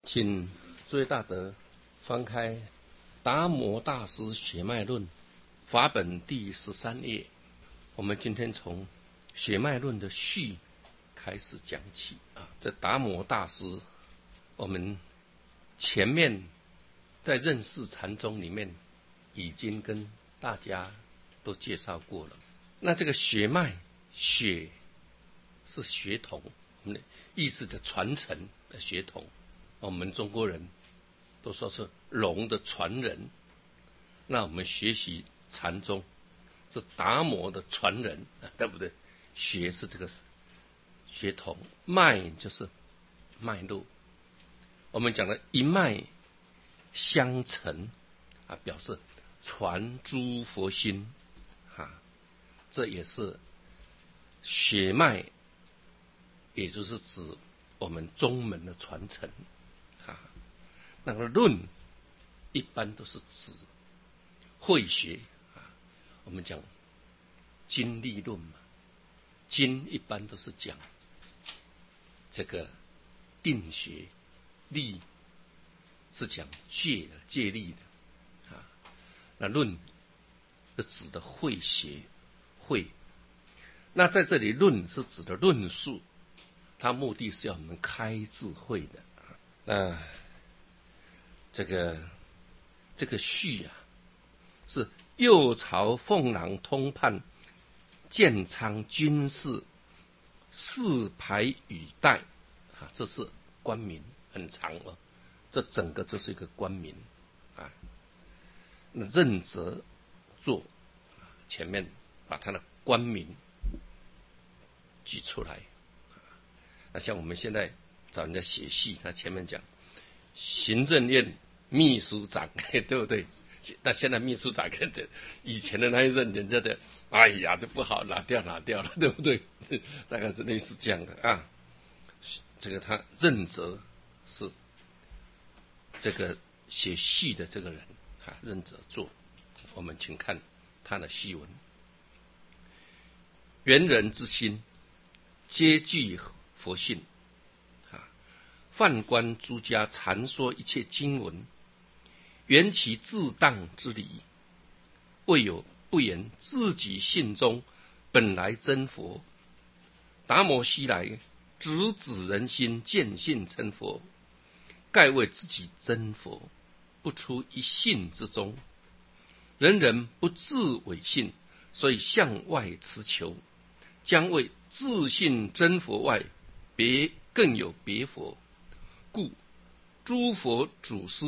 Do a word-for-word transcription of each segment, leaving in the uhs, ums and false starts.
请诸位大德翻开《达摩大师血脉论》法本第十三页。我们今天从血脉论的序开始讲起啊。这达摩大师，我们前面在认识禅宗里面已经跟大家都介绍过了。那这个血脉，血是血统，我们的意思的传承的血统。我们中国人都说是龙的传人，那我们学习禅宗是达摩的传人，对不对？血是这个血统，脉就是脉络。我们讲的一脉相承啊，表示传诸佛心啊，这也是血脉，也就是指我们宗门的传承啊。那个论一般都是指慧学啊，我们讲经力论嘛，经一般都是讲这个定学，力是讲戒的戒力的啊。那论是指的慧学，慧。那在这里论是指的论述，它目的是要我们开智慧的。那这个这个序啊，是右朝凤郎通判建昌军事四排语带啊，这是官名，很长哦。这整个就是一个官名啊。那任泽作前面把他的官名举出来。那像我们现在找人家写戏，他前面讲行政院秘书长，对不对？那现在秘书长跟着以前的那一任人家的，哎呀，这不好，拿掉拿掉了，对不对？大概是类似这样的啊。这个他任泽是这个写戏的这个人啊，任泽作。我们请看他的戏文：元人之心，皆具佛性啊。梵观诸家禅说一切经文，缘其自当之理，未有不言自己性中本来真佛。达摩西来，直指人心，见性成佛，盖为自己真佛，不出一性之中。人人不自伪性，所以向外持求，将为自性真佛外，别更有别佛。故诸佛祖师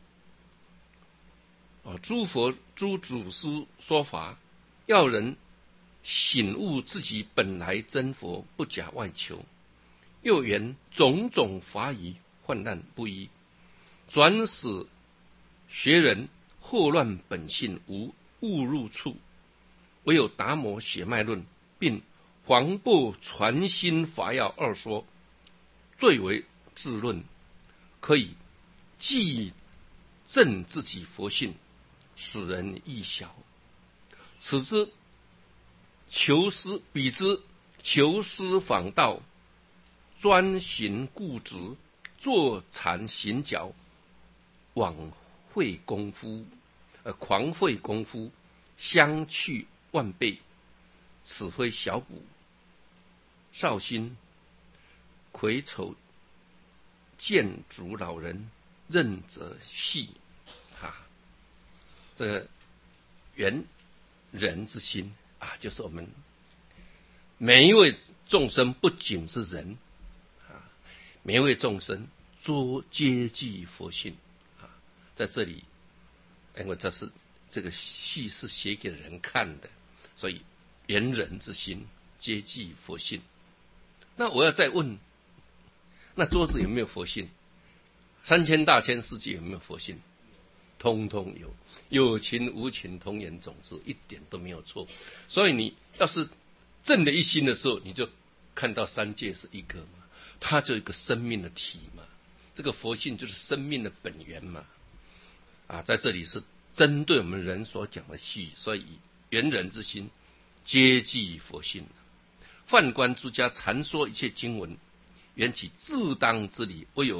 啊，诸佛诸祖师说法，要人醒悟自己本来真佛，不假外求。又言种种法语患难不一，转使学人惑乱本性，无误入处。唯有达摩血脉论并黄檗传心法要二说，最为智论，可以既证自己佛性，使人易晓。此之求师，彼之求师访道，专行固执，坐禅行脚，枉费功夫，呃，狂费功夫，相去万倍。此非小补，绍兴癸丑建筑老人任泽系啊，这个元人之心啊，就是我们每一位众生，不仅是人啊，每一位众生都皆具佛性啊。在这里，因为这是这个戏是写给人看的，所以元人之心皆具佛性。那我要再问，那桌子有没有佛性？三千大千世界有没有佛性？通通有，有情无情同源种子，一点都没有错。所以你要是正的一心的时候，你就看到三界是一个嘛，它就一个生命的体嘛，这个佛性就是生命的本源嘛。啊，在这里是针对我们人所讲的戏，所以元人之心皆具佛性。梵观诸家禅说一切经文，缘起自当之理，唯有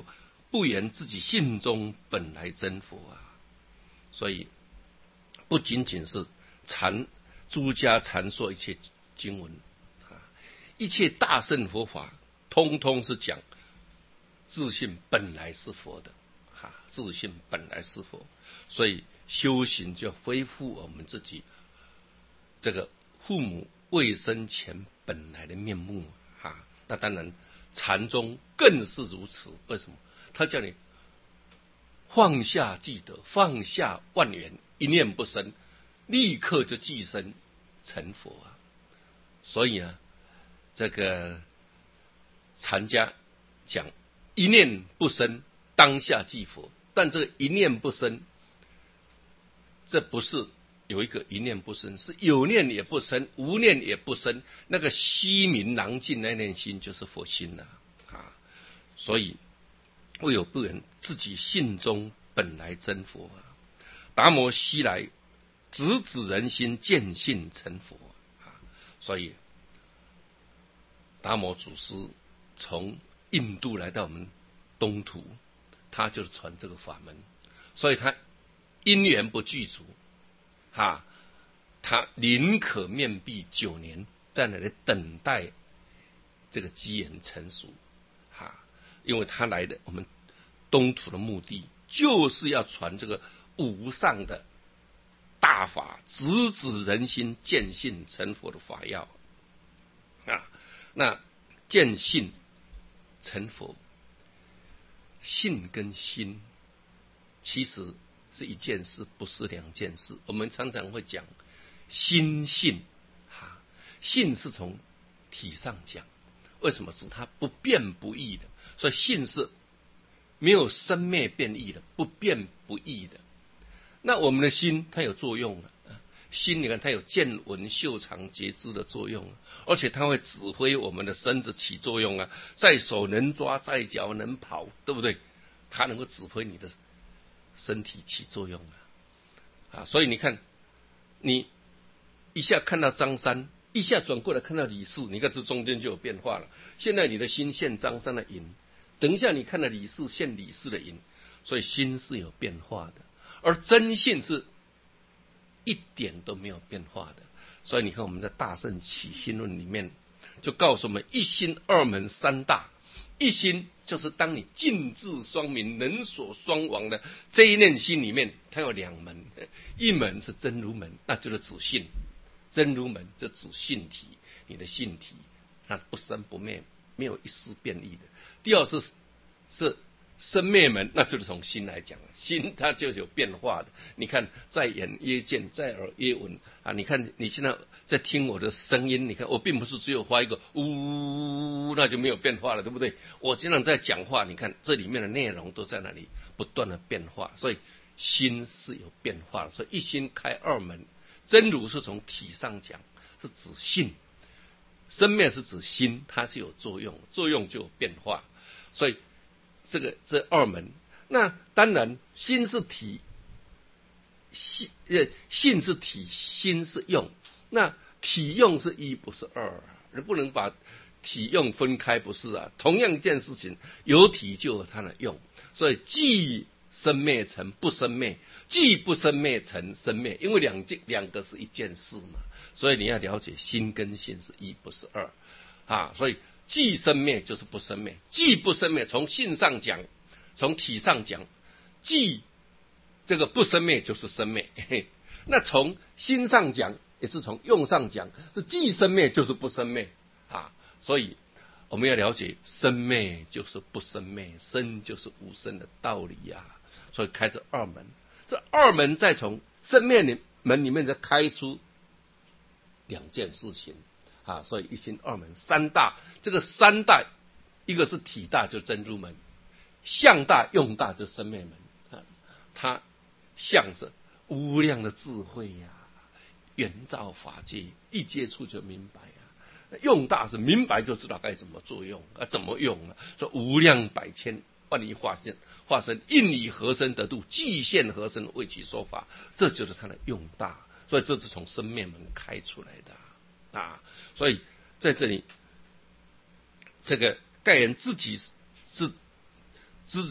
不言自己性中本来真佛啊。所以不仅仅是阐诸家阐说一切经文啊，一切大乘佛法通通是讲自信本来是佛的啊，自信本来是佛。所以修行就恢复我们自己这个父母未生前本来的面目啊。那当然禅宗更是如此。为什么？他叫你放下既得，放下万缘，一念不生，立刻就即生成佛啊。所以呢，这个禅家讲一念不生，当下即佛。但这个一念不生，这不是有一个一念不生，是有念也不生，无念也不生。那个虚明囊尽那念心就是佛心了啊。所以未有不言自己性中本来真佛啊。达摩西来，直指人心，见性成佛啊。所以达摩祖师从印度来到我们东土，他就是传这个法门。所以他因缘不具足啊，他宁可面壁九年，在那里等待这个机缘成熟啊。因为他来的我们东土的目的，就是要传这个无上的大法，直指人心，见性成佛的法要啊。那见性成佛，性跟心其实是一件事，不是两件事。我们常常会讲心性啊，性是从体上讲，为什么？指它不变不异的。所以性是没有生灭变异的，不变不异的。那我们的心它有作用啊，心你看它有见闻嗅尝觉知的作用，而且它会指挥我们的身子起作用啊，在手能抓，在脚能跑，对不对？它能够指挥你的身体起作用啊。啊，所以你看，你一下看到张三，一下转过来看到李四，你看这中间就有变化了。现在你的心现张三的影，等一下你看到李四现李四的影，所以心是有变化的，而真性是一点都没有变化的。所以你看我们在《大圣起心论》里面就告诉我们一心二门三大。一心就是当你尽智双明能所双亡的这一念心里面，它有两门，一门是真如门，那就是指性，真如门就指性体，你的性体它不生不灭，没有一丝变异的。第二是是生灭门，那就是从心来讲，心它就有变化的。你看在眼曰见，在耳曰闻啊。你看你现在在听我的声音，你看我并不是只有发一个呜，那就没有变化了，对不对？我经常在讲话，你看这里面的内容都在那里不断的变化，所以心是有变化的。所以一心开二门，真如是从体上讲，是指性；生灭是指心，它是有作用，作用就有变化。所以这个这二门，那当然心是体，性呃性是体，心是用。那体用是一，不是二，你不能把体用分开，不是啊。同样一件事情，有体就有它的用，所以既生灭成不生灭，既不生灭成生灭，因为两件两个是一件事嘛。所以你要了解心跟性是一，不是二啊。所以既生灭就是不生灭，既不生灭，从性上讲，从体上讲，既这个不生灭就是生灭。嘿嘿，那从心上讲，也是从用上讲，是既生灭就是不生灭啊。所以我们要了解生灭就是不生灭，生就是无生的道理呀、啊。所以开这二门，这二门再从生灭门里面再开出两件事情啊。所以一心二门三大，这个三大一个是体大，就真如门；相大用大就生灭门啊。它向着无量的智慧呀、啊，圆照法界，一接触就明白啊。用大是明白就知道该怎么作用啊，怎么用啊？说无量百千万亿化身，化身应以何身得度，具现何身为其说法，这就是它的用大。所以这是从生灭门开出来的啊。所以在这里，这个盖人自己是知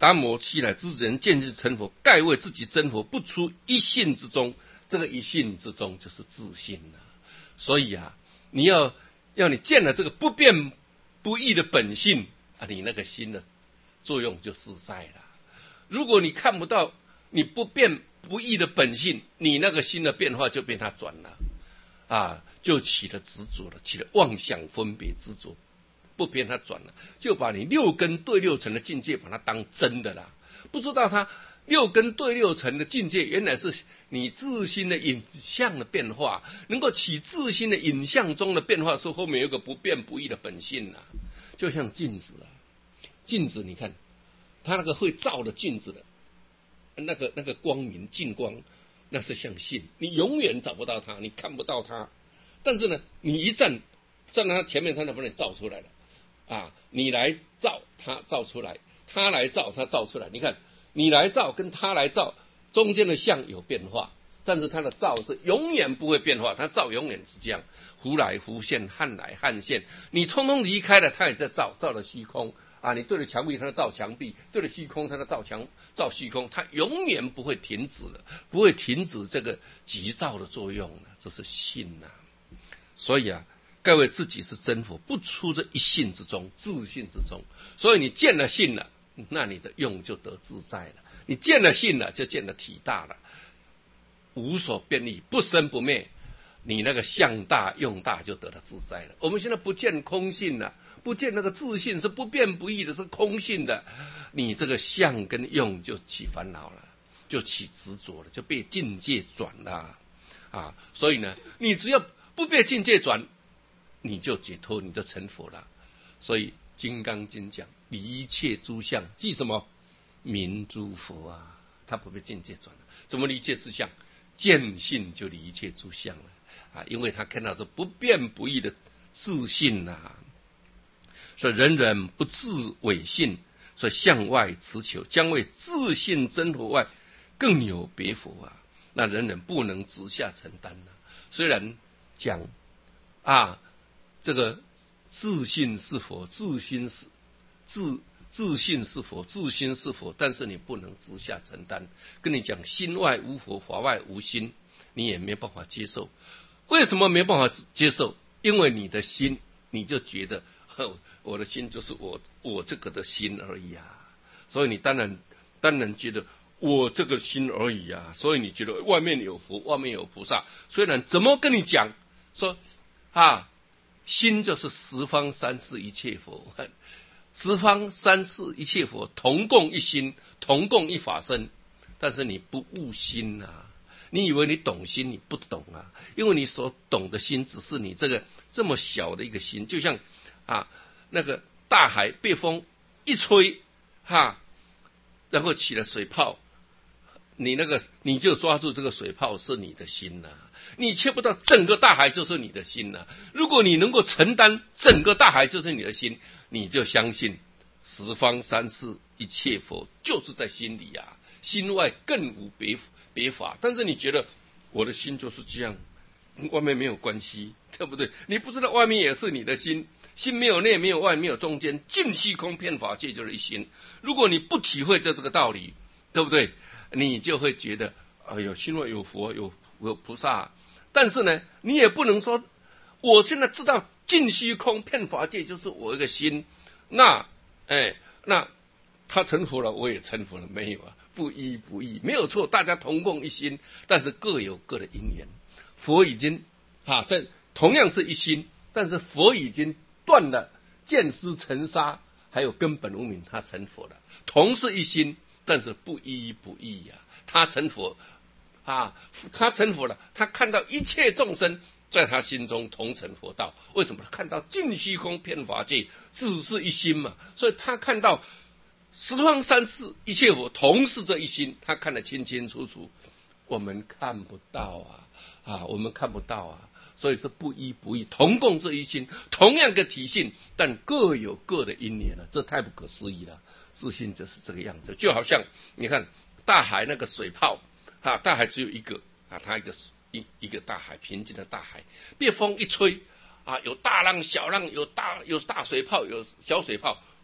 达摩西来之人，见自成佛，盖为自己真佛，不出一信之中。这个一信之中就是自信了。所以啊，你要要你见了这个不变不异的本性啊，你那个心的作用就自在了。如果你看不到你不变不异的本性，你那个心的变化就被它转了啊，就起了执着了，起了妄想分别执着，不变它转了，就把你六根对六尘的境界把它当真的啦。不知道它六根对六尘的境界原来是你自心的影像的变化，能够起自心的影像中的变化，说后面有个不变不异的本性啊，就像镜子啊，镜子你看它那个会照的镜子的那个那个光明净光，那是像性，你永远找不到它，你看不到它，但是呢你一站站在它前面，它能不能照出来了啊？你来照它照出来，它来照它照出来，你看你来照跟它来照中间的相有变化，但是它的照是永远不会变化，它照永远是这样，忽来忽现，汉来汉现，你通通离开了，它也在照，照了虚空啊！你对着墙壁，它照墙壁；对着虚空，它照墙照虚空，它永远不会停止的，不会停止这个急躁的作用了，这是信呐、啊。所以啊，盖为自己是真佛，不出这一信之中，自信之中。所以你见了信了，那你的用就得自在了。你见了信了，就见了体大了，无所变异，不生不灭。你那个相大用大就得了自在了。我们现在不见空性了，不见那个自信是不变不异的，是空性的，你这个相跟用就起烦恼了，就起执着了，就被境界转了啊！所以呢，你只要不被境界转，你就解脱，你就成佛了。所以《金刚经》讲离一切诸相，即什么？名诸佛啊！他不被境界转了，怎么离一切诸相？见性就离一切诸相了啊！因为他看到这不变不异的自信啊，所以人人不自伪信，所以向外持求，将为自信真佛外，更有别佛啊！那人人不能直下承担啊。虽然讲啊，这个自信是佛，自心是自。自信是佛，自心是佛，但是你不能直下承担。跟你讲心外无佛，法外无心，你也没办法接受。为什么没办法接受？因为你的心，你就觉得我的心就是我我这个的心而已啊，所以你当然当然觉得我这个心而已啊，所以你觉得外面有佛，外面有菩萨。虽然怎么跟你讲说啊，心就是十方三世一切佛。十方三世一切佛同共一心，同共一法身，但是你不悟心啊！你以为你懂心，你不懂啊！因为你所懂的心只是你这个这么小的一个心，就像啊那个大海被风一吹，哈，然后起了水泡，你那个你就抓住这个水泡是你的心呐、啊，你切不到整个大海就是你的心呐、啊。如果你能够承担整个大海就是你的心，你就相信十方三世一切佛就是在心里啊，心外更无别别法。但是你觉得我的心就是这样，跟外面没有关系，对不对？你不知道外面也是你的心，心没有内，没有外，没有中间，尽虚空遍法界就是一心。如果你不体会这这个道理，对不对？你就会觉得，哎呦，心外有佛，有有菩萨。但是呢，你也不能说，我现在知道尽虚空遍法界就是我一个心，那，哎，那他成佛了，我也成佛了，没有啊，不一不异，没有错，大家同共一心，但是各有各的因缘。佛已经啊，在同样是一心，但是佛已经断了见思尘沙，还有根本无明，他成佛了，同是一心。但是不一不异呀、啊，他成佛啊，他成佛了，他看到一切众生在他心中同成佛道。为什么？他看到尽虚空遍法界只是一心嘛，所以他看到十方三世一切佛同是这一心，他看得清清楚楚。我们看不到啊啊，我们看不到啊，所以是不一不异，同共这一心，同样的体性，但各有各的因缘了，这太不可思议了。自信就是这个样子，就好像你看大海那个水泡啊，大海只有一个啊，它一个一一个大海，平静的大海，被风一吹啊，有大浪小浪，有大有大水泡，有小水泡，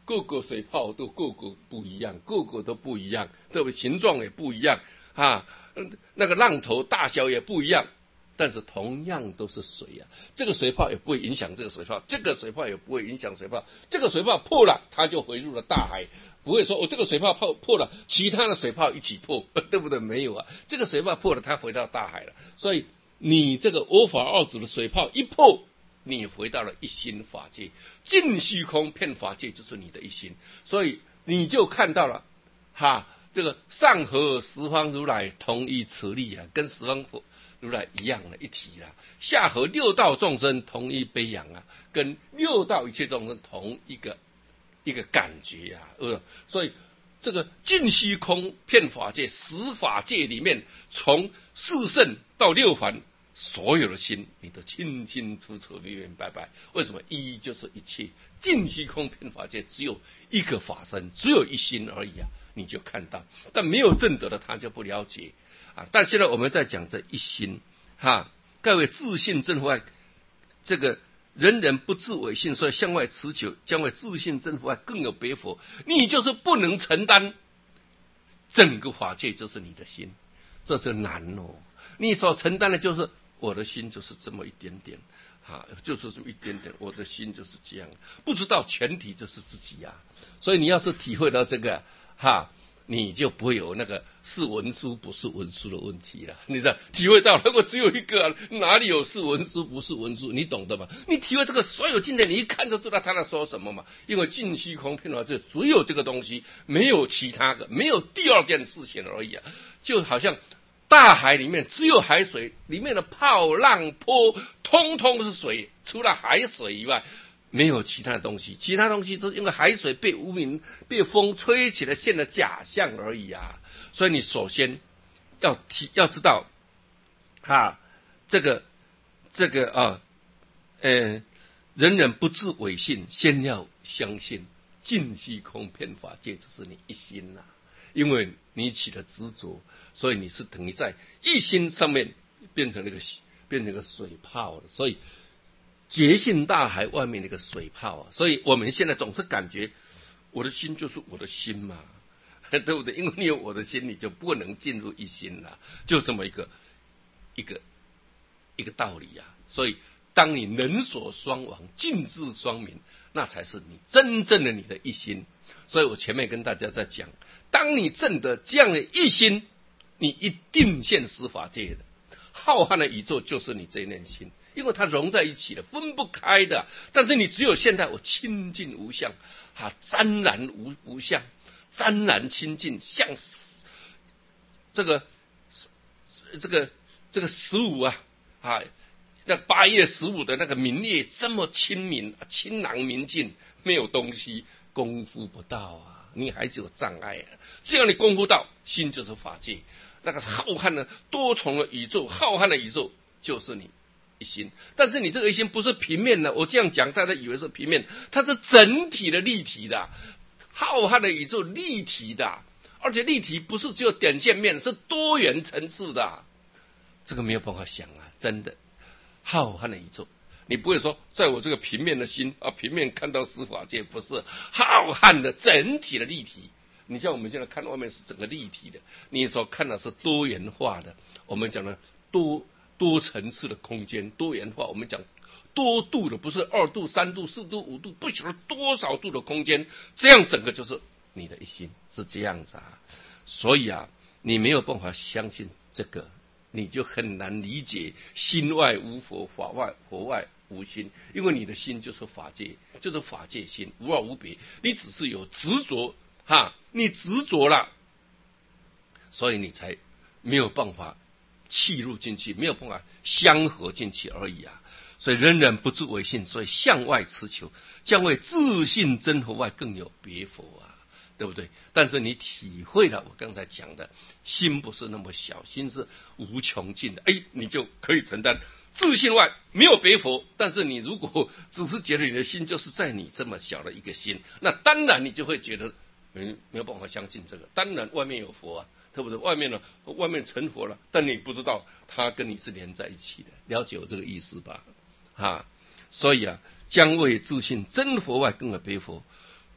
各个水泡都各个不一样，个个都不一样，对不对？形状也不一样啊，那个浪头大小也不一样。但是同样都是水啊，这个水泡也不会影响这个水泡，这个水泡也不会影响水泡，这个水泡破了，它就回入了大海，不会说我、哦、这个水泡破破了，其他的水泡一起破，对不对？没有啊，这个水泡破了，它回到大海了。所以你这个欧法二子的水泡一破，你回到了一心法界，尽虚空遍法界就是你的一心，所以你就看到了哈，这个上合十方如来同一慈力啊，跟十方佛如来一样的一体啦，下合六道众生同一悲仰啊，跟六道一切众生同一个一个感觉啊，呃，所以这个尽虚空遍法界十法界里面，从四圣到六凡，所有的心你都清清楚楚、明明白白。为什么？一就是一切，尽虚空遍法界只有一个法身，只有一心而已啊，你就看到。但没有证得的他就不了解。啊！但现在我们在讲这一心，哈，各位自信真佛外，这个人人不自为性，所以向外持求，将为自信真佛外更有别佛。你就是不能承担整个法界，就是你的心，这是难哦。你所承担的就是我的心，就是这么一点点，啊，就是这么一点点，我的心就是这样，不知道全体就是自己呀、啊。所以你要是体会到这个，哈。你就不会有那个是文书不是文书的问题了。你知道，体会到如果只有一个、啊，哪里有是文书不是文书？你懂得吗？你体会这个所有境界，你一看就知道他在说什么嘛。因为尽虚空遍法界只有这个东西，没有其他的，没有第二件事情而已啊。就好像大海里面只有海水，里面的泡浪波通通是水，除了海水以外。没有其他的东西，其他东西都是因为海水被无名、被风吹起来现了假象而已啊。所以你首先要提要知道，啊，这个这个啊，呃，人人不自伪信，先要相信尽虚空遍法界就是你一心呐、啊。因为你起了执着，所以你是等于在一心上面变成那个变成个水泡了，所以。觉性大海外面那个水泡啊，所以我们现在总是感觉我的心就是我的心嘛，对不对？因为你有我的心，你就不能进入一心了，就这么一个一个一个道理啊。所以，当你能所双亡，尽智双明，那才是你真正的你的一心。所以我前面跟大家在讲，当你证得这样的一心，你一定现实法界的浩瀚的宇宙就是你这一念心。因为它融在一起了，分不开的。但是你只有现在我清净无相，啊，湛然无无相，湛然清净，像这个这个这个十五啊啊，那八月十五的那个明月这么清明，清朗明净，没有东西功夫不到啊，你还是有障碍啊。只要你功夫到，心就是法界，那个浩瀚的多重的宇宙，浩瀚的宇宙就是你。一心，但是你这个一心不是平面的，我这样讲大家以为是平面，它是整体的立体的，浩瀚的宇宙立体的，而且立体不是只有点线面，是多元层次的，这个没有办法想啊，真的浩瀚的宇宙，你不会说在我这个平面的心啊，平面看到十法界，不是浩瀚的整体的立体。你像我们现在看外面是整个立体的，你所看的是多元化的，我们讲的多。多层次的空间，多元化，我们讲多度的，不是二度、三度、四度、五度，不晓得多少度的空间，这样整个就是你的一心，是这样子啊。所以啊，你没有办法相信这个，你就很难理解心外无佛，法外佛外无心，因为你的心就是法界，就是法界心，无二无别，你只是有执着哈，你执着了，所以你才没有办法。契入进去，没有办法相合进去而已啊！所以人人不自为性，所以向外持求，将为自信真佛外更有别佛啊，对不对？但是你体会了我刚才讲的，心不是那么小，心是无穷尽的，哎，你就可以承担自信外没有别佛。但是你如果只是觉得你的心就是在你这么小的一个心，那当然你就会觉得没没有办法相信这个。当然外面有佛啊。对不对？外面呢，外面成佛了，但你不知道他跟你是连在一起的，了解我这个意思吧？啊，所以啊，将为自信真佛外更有别佛，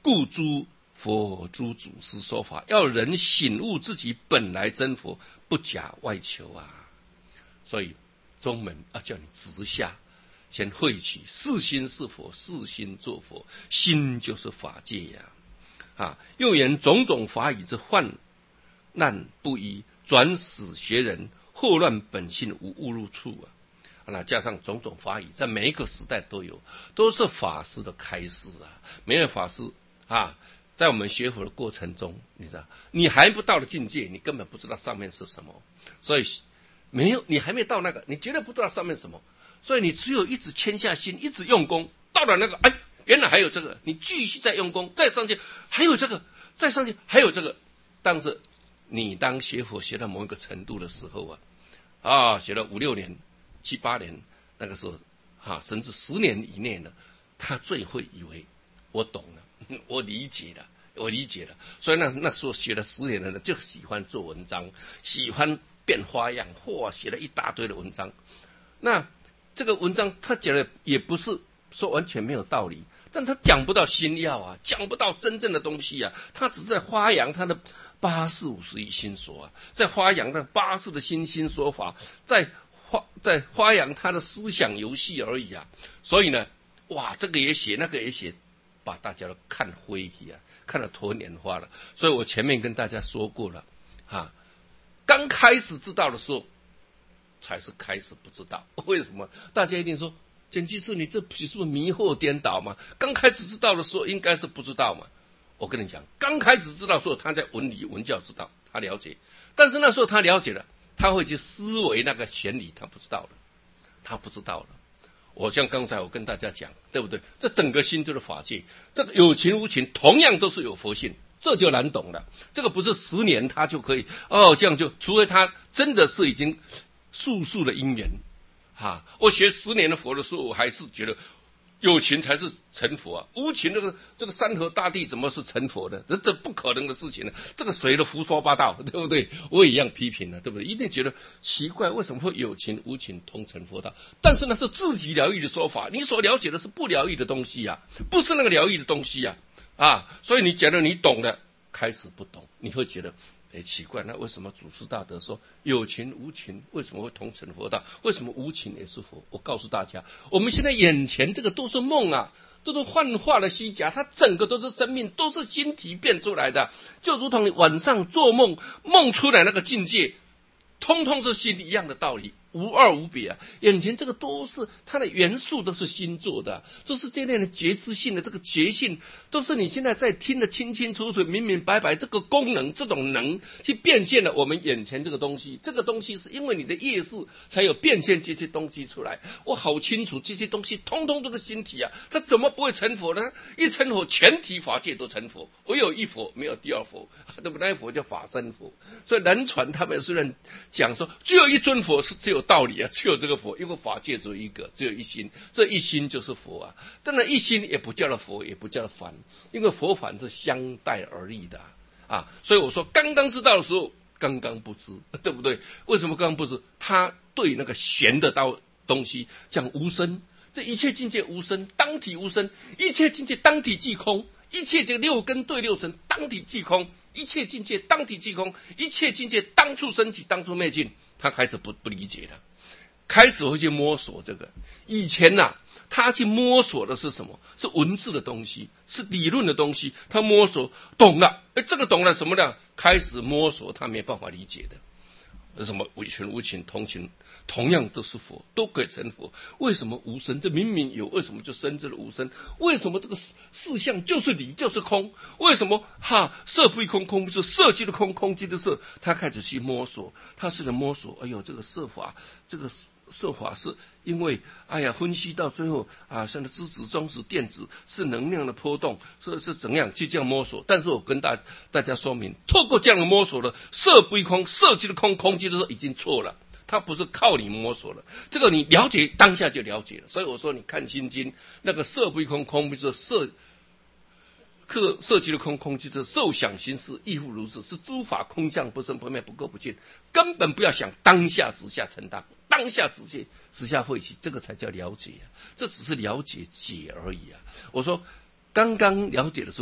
故诸佛诸祖师说法，要人醒悟自己本来真佛，不假外求啊。所以宗门要叫你直下，先会起是心是佛，是心作佛，心就是法界呀。啊，又言种种法语之患难不一，转使学人祸乱本性，无误入处啊。那加上种种法语，在每一个时代都有，都是法师的开示啊。没有法师啊，在我们学佛的过程中，你知道，你还不到了境界，你根本不知道上面是什么，所以没有，你还没到那个，你绝对不知道上面什么，所以你只有一直谦下心，一直用功，到了那个，哎，原来还有这个，你继续再用功，再上去还有这个，再上去还有这个。但是你当学佛学到某一个程度的时候啊，啊，学了五六年、七八年，那个时候啊，甚至十年以内呢，他最会以为我懂了，我理解了，我理解了。所以那那时候学了十年的人就喜欢做文章，喜欢变花样，嚯，写了一大堆的文章。那这个文章他讲的也不是说完全没有道理，但他讲不到心要啊，讲不到真正的东西啊，他只是在发扬他的八四五十一心说啊，在发扬他八四的心心说法，在发在发扬他的思想游戏而已啊。所以呢，哇，这个也写，那个也写，把大家都看灰去啊，看得头脸花了。所以我前面跟大家说过了啊，刚开始知道的时候才是开始不知道。为什么？大家一定说，简居士你这是不是迷惑颠倒嘛？刚开始知道的时候应该是不知道嘛。我跟你讲，刚开始知道说他在文理文教知道，他了解，但是那时候他了解了，他会去思维那个玄理，他不知道了，他不知道了。我像刚才我跟大家讲，对不对？这整个心就是法界，这个有情无情同样都是有佛性，这就难懂了。这个不是十年他就可以哦，这样就，除非他真的是已经速速的因缘啊。我学十年的佛的时候，我还是觉得有情才是成佛啊，无情这个这个山河大地怎么是成佛的？这这不可能的事情呢，这个谁的胡说八道，对不对？我也一样批评了，对不对？一定觉得奇怪，为什么会有情无情同成佛道？但是那是自己疗愈的说法，你所了解的是不疗愈的东西啊，不是那个疗愈的东西啊啊！所以你觉得你懂了，开始不懂，你会觉得。哎，奇怪，那为什么祖师大德说有情无情为什么会同成佛道？为什么无情也是佛？我告诉大家，我们现在眼前这个都是梦啊，都是幻化的虚假，它整个都是生命，都是心体变出来的，就如同你晚上做梦梦出来那个境界，通通是心一样的道理，无二无别啊！眼前这个都是它的元素，都是心做的，都是这类的觉知性的这个觉性，都是你现在在听得清清楚楚、明明白白，这个功能、这种能去变现了我们眼前这个东西。这个东西是因为你的业识才有变现这些东西出来。我好清楚，这些东西通通都是心体啊，它怎么不会成佛呢？一成佛，全体法界都成佛，唯有一佛，没有第二佛，对不对？那佛叫法身佛。所以南传他们虽然讲说只有一尊佛是只有道理啊，只有这个佛，因为法界只有一个，只有一心，这一心就是佛啊。当然一心也不叫了佛，也不叫了凡，因为佛凡是相待而立的啊。所以我说刚刚知道的时候刚刚不知，对不对？为什么刚刚不知？他对那个玄的道东西讲无生，这一切境界无生，当体无生，一切境界当体即空，一切这六根对六尘当体即空，一切境界当体即空，一切境界当处升起，当处灭尽。他开始不不理解了，开始会去摸索这个。以前呐、啊，他去摸索的是什么？是文字的东西，是理论的东西。他摸索懂了，哎，这个懂了什么呢？开始摸索，他没办法理解的。为什么有情无情同情，同样都是佛，都可以成佛？为什么无生？这明明有，为什么就生这个无生？为什么这个事项就是理就是空？为什么哈色不异空，空不是色即是空，空即是色？他开始去摸索，他试着摸索。哎呦，这个色法，这个色法是因为哎呀，分析到最后啊，像质子、中子、电子是能量的波动，是是怎样去这样摸索？但是我跟大大家说明，透过这样的摸索的色不异空，色即是空，空即是色，已经错了。它不是靠你摸索了，这个你了解当下就了解了。所以我说，你看心经那个色不异空，空不是色。色色即是空，空即是受想行识，亦复如是，是诸法空相不生不灭，不垢不净，根本不要想当下直下承担，当下直下直下会起，这个才叫了解啊！这只是了解解而已啊！我说刚刚了解的时候，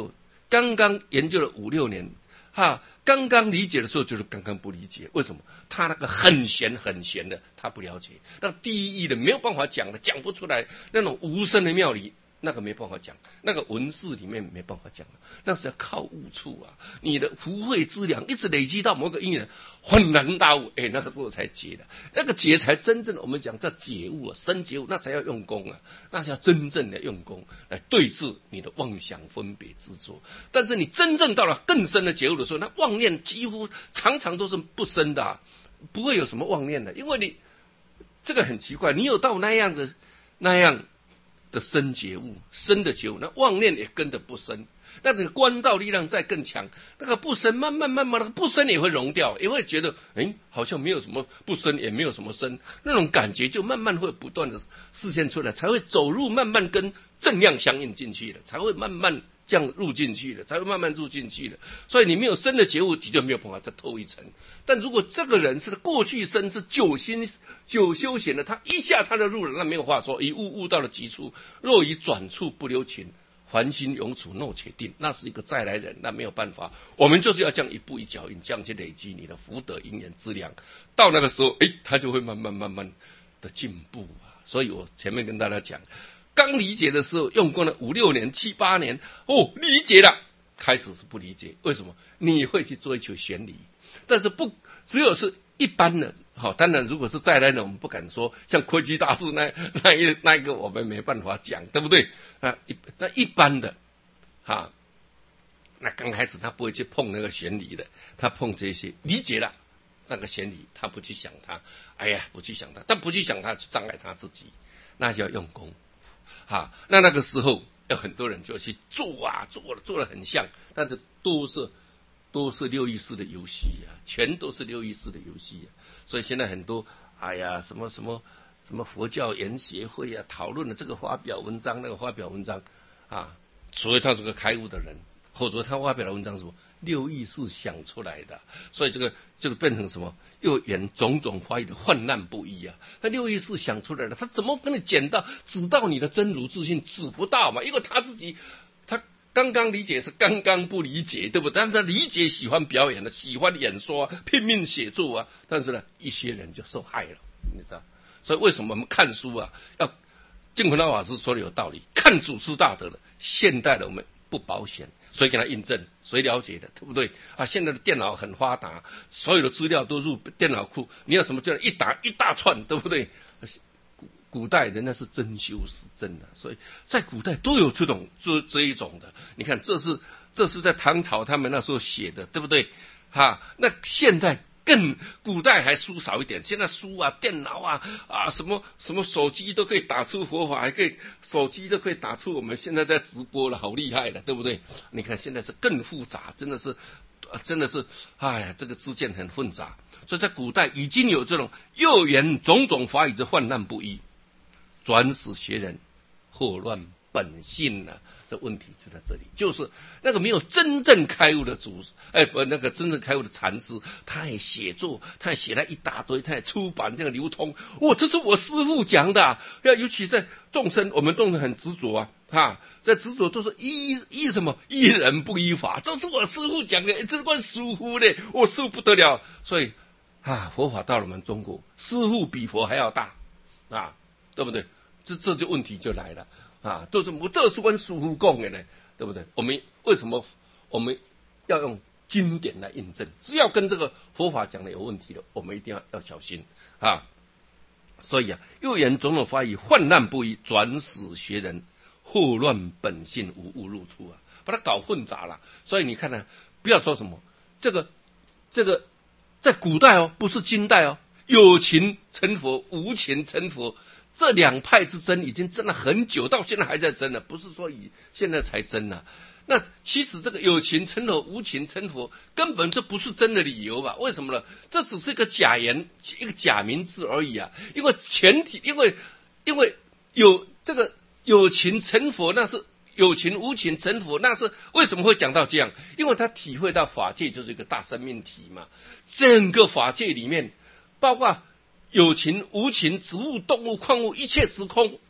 刚刚研究了五六年，哈，刚刚理解的时候就是刚刚不理解，为什么？他那个很玄很玄的，他不了解，那第一义的没有办法讲的，讲不出来，那种无声的妙理。那个没办法讲，那个文字里面没办法讲，那是要靠悟处啊！你的福慧资粮一直累积到某个因缘，恍然大悟，哎，那个时候才解的，那个解才真正的我们讲叫解悟啊，深解悟，那才要用功啊，那是要真正的用功来对治你的妄想分别执着。但是你真正到了更深的解悟的时候，那妄念几乎常常都是不生的、啊，不会有什么妄念的，因为你这个很奇怪，你有到那样的那样。的深觉悟，深的觉悟，那妄念也跟着不生，那这个观照力量再更强，那个不生慢慢慢慢那个不生也会融掉，也会觉得哎，好像没有什么不生，也没有什么生，那种感觉就慢慢会不断的示现出来，才会走入慢慢跟正量相应进去的，才会慢慢这样入进去的，才会慢慢入进去的。所以你没有深的觉悟，你就没有办法再透一层。但如果这个人是过去生是久心久修行的，他一下他就入了，那没有话说，一悟悟到了极处，若以转处不留情，凡心永处诺且定，那是一个再来人，那没有办法。我们就是要这样一步一脚印，这样去累积你的福德因缘资粮，到那个时候，哎，他就会慢慢慢慢的进步啊。所以我前面跟大家讲，刚理解的时候用过了五六年、七八年，哦，理解了，开始是不理解，为什么？你会去追求玄理，但是不只有是一般的，好，当然如果是再来的，我们不敢说，像窥基大师那那一那一个，我们没办法讲，对不对？啊，一那一般的，哈，那刚开始他不会去碰那个玄理的，他碰这些理解了那个玄理，他不去想它，哎呀，不去想它，但不去想它，去障碍他自己，那就要用功。好，那那个时候有很多人就去做啊，做了做了很像，但是都是都是六意识的游戏啊，全都是六意识的游戏啊。所以现在很多哎呀什么什么什么佛教研协会啊，讨论的这个发表文章那个发表文章啊，所以他是个开悟的人，或者他发表的文章是什么六意识想出来的，所以这个这个变成什么又演种种发育的患难不一啊。他六意识想出来了，他怎么跟你捡到指到你的真如自信？指不到嘛，因为他自己他刚刚理解是刚刚不理解，对不对？但是他理解喜欢表演的，喜欢演说啊，拼命写作啊，但是呢，一些人就受害了，你知道？所以为什么我们看书啊，要净空老法师说的有道理，看祖师大德的，现代的我们不保险。谁给他印证？谁了解的，对不对啊？现在的电脑很发达，所有的资料都入电脑库，你要什么就一打一大串，对不对？古古代人家是真修实证的，所以在古代都有这种这这一种的。你看，这是这是在唐朝他们那时候写的，对不对？哈，那现在更古代还书少一点，现在书啊、电脑啊啊什么什么手机都可以打出佛法，还可以手机都可以打出我们现在在直播了，好厉害的，对不对？你看现在是更复杂，真的是真的是，哎呀，这个知见很复杂。所以在古代已经有这种又言种种法语之患难不一，转使学人祸乱本性呢、啊？这问题就在这里，就是那个没有真正开悟的祖，哎，不，那个真正开悟的禅师，他也写作，他也写了一大堆，他也出版这个流通。哦，这是我师父讲的、啊，要尤其在众生，我们众生很执着啊，哈，在执着都是依依什么依人不依法，这是我师父讲的，这关疏忽的，我师父不得了，所以啊，佛法到了我们中国，师父比佛还要大啊，对不对？这这就问题就来了。啊，都是我这是跟师父讲的呢，对不对？我们为什么我们要用经典来印证？只要跟这个佛法讲的有问题的，我们一定要要小心啊！所以啊，又言种种法语患难不一，转使学人祸乱本性，无误入处啊，把它搞混杂了。所以你看呢、啊，不要说什么这个这个在古代哦，不是今代哦，有情成佛，无情成佛。这两派之争已经争了很久，到现在还在争呢，不是说以现在才争呢、啊。那其实这个有情成佛，无情成佛，根本这不是真的理由吧？为什么呢？这只是一个假言，一个假名字而已啊！因为前提，因为因为有这个有情成佛，那是有情无情成佛，那是为什么会讲到这样？因为他体会到法界就是一个大生命体嘛，整个法界里面，包括有情无情，植物、动物、矿物，一切时空，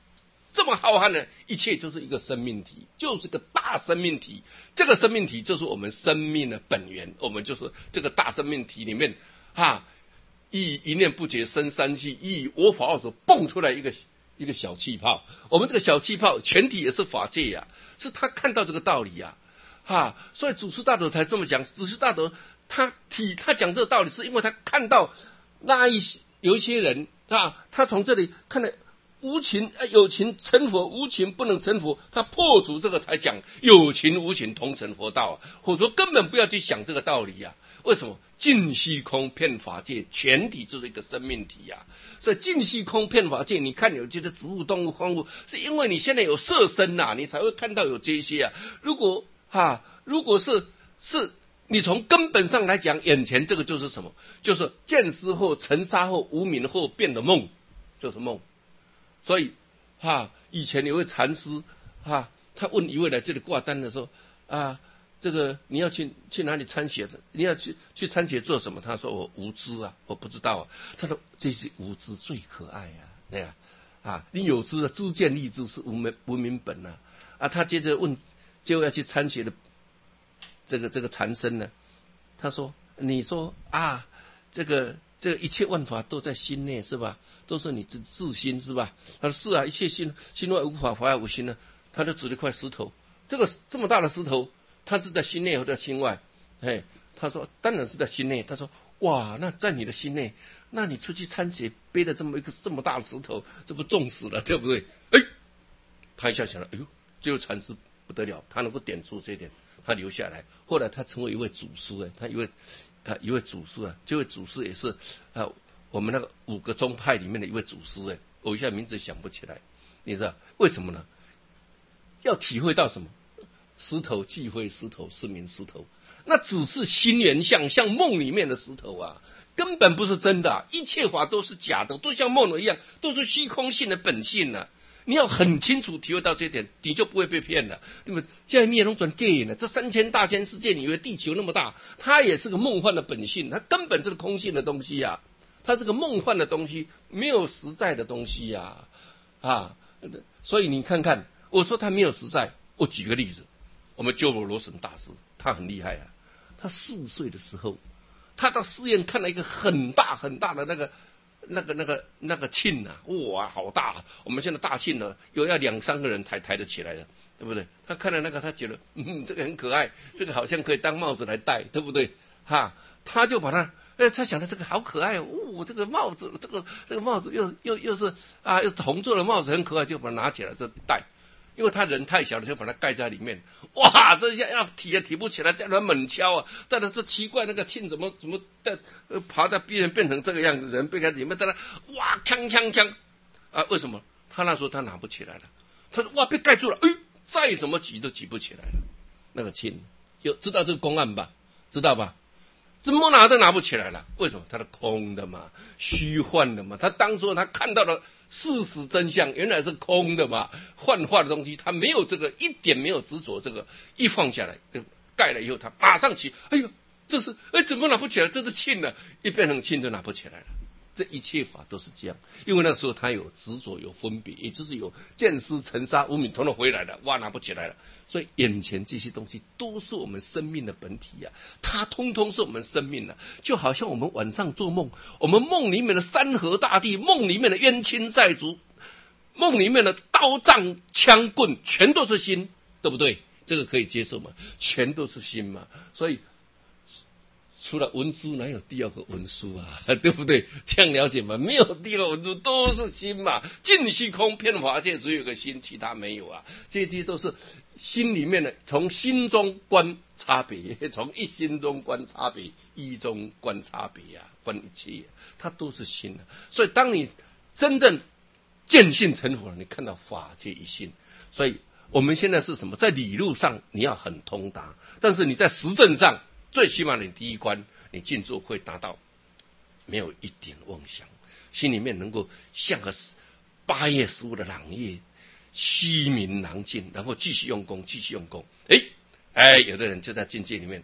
这么浩瀚的一切就是一个生命体，就是个大生命体。这个生命体就是我们生命的本源，我们就是这个大生命体里面啊，一一念不绝生三气，一我法二手蹦出来一个一个小气泡。我们这个小气泡全体也是法界呀、啊，是他看到这个道理呀、啊，哈、啊，所以祖师大德才这么讲。祖师大德他体他讲这个道理，是因为他看到那一有一些人啊，他从这里看到无情有情成佛，无情不能成佛，他破除这个才讲有情无情同成佛道啊，或者说根本不要去想这个道理啊。为什么？尽虚空遍法界，全体就是一个生命体啊。所以尽虚空遍法界，你看有这些植物、动物、荒物，是因为你现在有色身呐、啊，你才会看到有这些啊。如果哈、啊，如果是是你从根本上来讲，眼前这个就是什么？就是见思后、尘沙后、无明后变的梦，就是梦。所以哈、啊，以前有位禅师哈、啊，他问一位来这里挂单的时候啊。这个你要去去哪里参学的？你要去去参学做什么？他说我无知啊，我不知道啊。他说这是无知最可爱啊，对呀啊，你有知啊，知见立知是无明无明本啊啊。他接着问，就要去参学的这个这个禅僧呢，他说你说啊，这个这个一切万法都在心内是吧？都是你自自心是吧？他说是啊，一切心心外无法，法外无心呢。他就指了一块石头，这个这么大的石头。他是在心内或者心外？哎，他说当然是在心内。他说哇，那在你的心内，那你出去参学背了这么一个这么大的石头，这不重死了对不对？哎，他一下想了，哎呦，这位禅师不得了，他能够点出这一点，他留下来。后来他成为一位祖师哎，他一位啊一位祖师啊，这位祖师也是啊我们那个五个宗派里面的一位祖师哎，我一下名字想不起来，你知道为什么呢？要体会到什么？石头即非石头，是名石头。那只是心缘相，像梦里面的石头啊，根本不是真的、啊。一切法都是假的，都像梦一样，都是虚空性的本性啊。你要很清楚体会到这一点，你就不会被骗了。对不对？现在灭龙转 gay 呢？这三千大千世界，你以为地球那么大，它也是个梦幻的本性，它根本是个空性的东西啊，它是个梦幻的东西，没有实在的东西呀、啊，啊，所以你看看，我说它没有实在，我举个例子。我们鸠摩罗什大师，他很厉害啊！他四岁的时候，他到寺院看了一个很大很大的那个、那个、那个、那个磬啊，哇，好大、啊！我们现在大磬呢，有要两三个人才抬得起来的，对不对？他看了那个，他觉得，嗯，这个很可爱，这个好像可以当帽子来戴，对不对？哈，他就把它，哎，他想到这个好可爱哦，哦这个帽子，这个这个帽子又又又是啊，又铜做的帽子，很可爱，就把它拿起来就戴。因为他人太小了，就把它盖在里面。哇，这一下要提也提不起来，叫他猛敲啊！但是这奇怪，那个磬怎么怎么在呃爬在边缘变成这个样子？人被在里面，在那哇，锵锵锵啊！为什么？他那时候他拿不起来了。他说哇，被盖住了，哎，再怎么举都举不起来了。那个磬，有知道这个公案吧？知道吧？怎么拿都拿不起来了。为什么？它是空的嘛，虚幻的嘛。他当初他看到了事实真相，原来是空的嘛，幻化的东西，他没有这个一点没有执着，这个一放下来，盖了以后，他马上起，哎呦，这是哎怎么拿不起来？这是磬呢，一变成磬就拿不起来了。这一切法都是这样，因为那时候他有执着，有分别，也就是有见思尘沙无明统统回来了，哇，拿不起来了。所以眼前这些东西都是我们生命的本体呀、啊，它通通是我们生命的、啊。就好像我们晚上做梦，我们梦里面的山河大地，梦里面的冤亲债主，梦里面的刀杖枪棍，全都是心，对不对？这个可以接受吗？全都是心嘛，所以。除了文殊，哪有第二个文殊啊？对不对？这样了解吗？没有第二个文殊，都是心嘛。尽虚空遍法界，只有个心，其他没有啊。这些都是心里面的，从心中观差别，从一心中观差别，一中观差别啊，观一切、啊，它都是心啊。所以，当你真正见性成佛了，你看到法界一心。所以，我们现在是什么？在理路上你要很通达，但是你在实证上。最起码你第一关，你静坐会达到没有一点妄想，心里面能够像个八月十五的朗月，虚明朗净，然后继续用功，继续用功。哎哎，有的人就在境界里面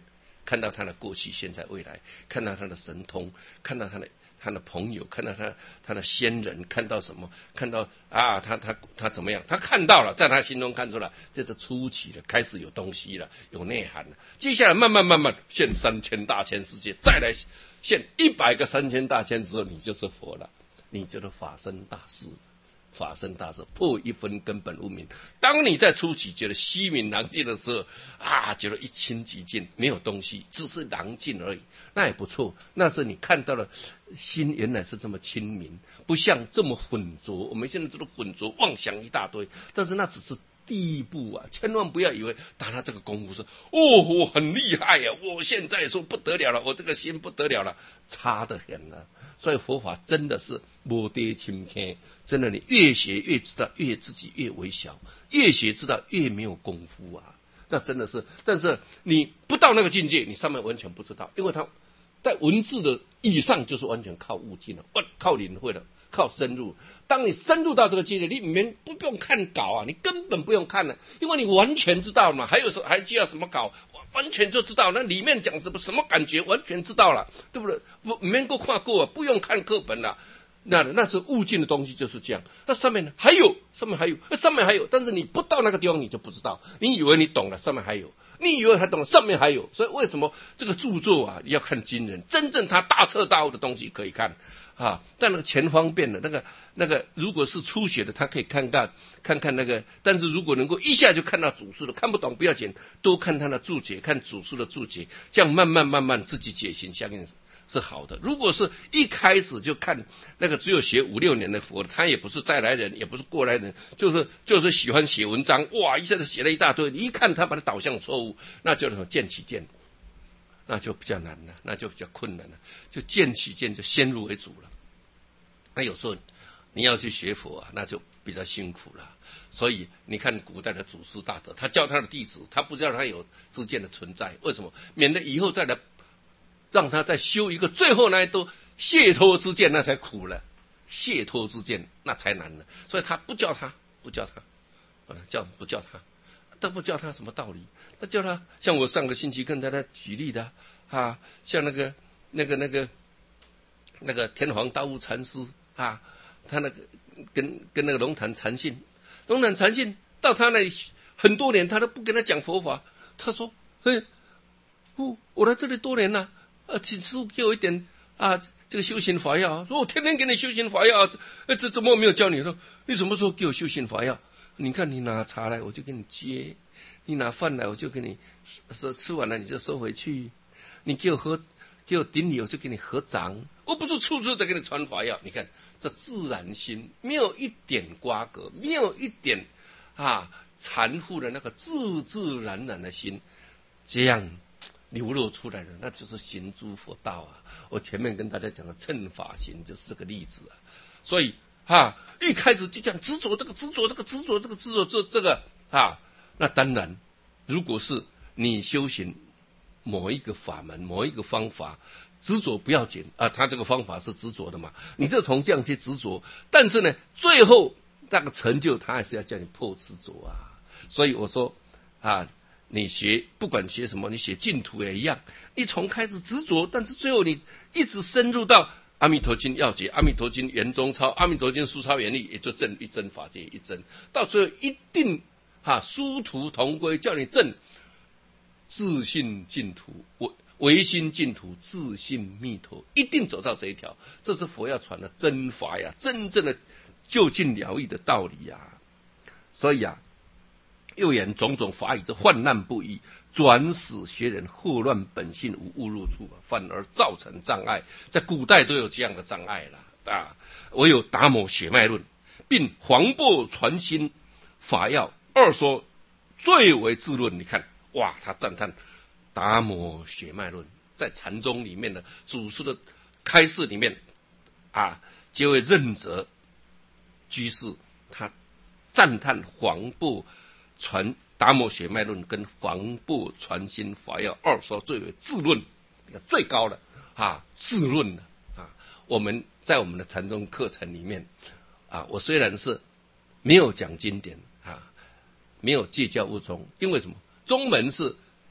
看到他的过去、现在、未来，看到他的神通，看到他的他的朋友，看到他他的先人，看到什么？看到啊，他他他怎么样？他看到了，在他心中看出来，这是初期了，开始有东西了，有内涵了。接下来慢慢慢慢现三千大千世界，再来现一百个三千大千之后，你就是佛了，你就是法身大士。法身大士破一分根本无明。当你在初期觉得虚名难尽的时候啊，觉得一清即净，没有东西，只是难尽而已，那也不错。那是你看到了心原来是这么清明，不像这么浑浊。我们现在这个浑浊妄想一大堆，但是那只是第一步啊，千万不要以为打他这个功夫说哦，我很厉害呀、啊，我现在说不得了了，我这个心不得了了，差得很了。所以佛法真的是无跌轻轻，真的你越学越知道，越自己越微小，越学知道越没有功夫啊，那真的是。但是你不到那个境界，你上面完全不知道，因为他在文字的以上就是完全靠悟境了，靠领会了。靠深入，当你深入到这个境界，你里面不用看稿啊，你根本不用看了，因为你完全知道嘛。还有什还需要什么稿？完全就知道，那里面讲什么什么感觉，完全知道了，对不对？不没够看过，不用看课本了。那那是悟境的东西就是这样。那上面呢还有，上面还有，上面还有，但是你不到那个地方你就不知道，你以为你懂了，上面还有。你以为他懂了，上面还有。所以为什么这个著作啊要看经人，真正他大彻大悟的东西可以看啊，但那个钱方便的那个那个，如果是初学的，他可以看看看看那个，但是如果能够一下就看到主书的，看不懂不要紧，多看他的注解，看主书的注解，这样慢慢慢慢自己解行，相信是好的。如果是一开始就看那个只有学五六年的佛的，他也不是再来人，也不是过来人，就是就是喜欢写文章，哇，一下子写了一大堆，你一看他把它导向错误，那就是见起见。那就比较难了，那就比较困难了，就见起见就先入为主了。那有时候你要去学佛啊，那就比较辛苦了。所以你看古代的祖师大德，他教他的弟子，他不知道他有知见的存在，为什么？免得以后再来让他再修一个，最后呢都解脱之见，那才苦了。解脱之见那才难了，所以他不教他，不教他，教不教他。都不教他什么道理，那教他像我上个星期跟大家举例的啊，像那个那个那个那个天皇大悟禅师啊，他那个跟跟那个龙潭禅信，龙潭禅信到他那里很多年，他都不跟他讲佛法。他说：“嘿，我我来这里多年了，啊，请师父给我一点啊这个修行法药。说我天天给你修行法药，这这怎么没有教你？说你什么时候给我修行法药？”你看，你拿茶来，我就给你接；你拿饭来，我就给你说吃完了你就收回去。你给我喝，给我顶礼，我就给你合掌。我不是处处在给你传法药。你看这自然心，没有一点瓜葛，没有一点啊残复的那个自自然然的心，这样流露出来的，那就是行诸佛道啊。我前面跟大家讲的乘法行就是这个例子啊。所以。啊，一开始就讲执着这个执着这个执着这个执着这这个啊，那当然，如果是你修行某一个法门某一个方法，执着不要紧啊，他这个方法是执着的嘛，你就从这样去执着，但是呢，最后那个成就他还是要叫你破执着啊。所以我说啊，你学不管学什么，你学净土也一样，你从开始执着，但是最后你一直深入到。阿弥陀经要解，阿弥陀经圆中抄，阿弥陀经疏钞圆力，也就证一真法界一真，到最后一定哈殊途同归，叫你证自信净土，唯唯心净土，自信弥陀，一定走到这一条。这是佛要传的真法呀，真正的究竟了义的道理呀。所以啊，又言种种法以之患难不易。转使学人祸乱本性无误入处，反而造成障碍。在古代都有这样的障碍了啊！唯有达摩血脉论，并黄檗传心法要二说最为自论。你看，哇，他赞叹达摩血脉论在禅宗里面的祖师的开示里面啊，皆为任泽居士，他赞叹黄檗传。达摩血脉论跟黄檗传心法要二说最为自论，最高的啊自论的啊。我们在我们的禅宗课程里面啊，我虽然是没有讲经典啊，没有戒教悟宗，因为什么？宗门是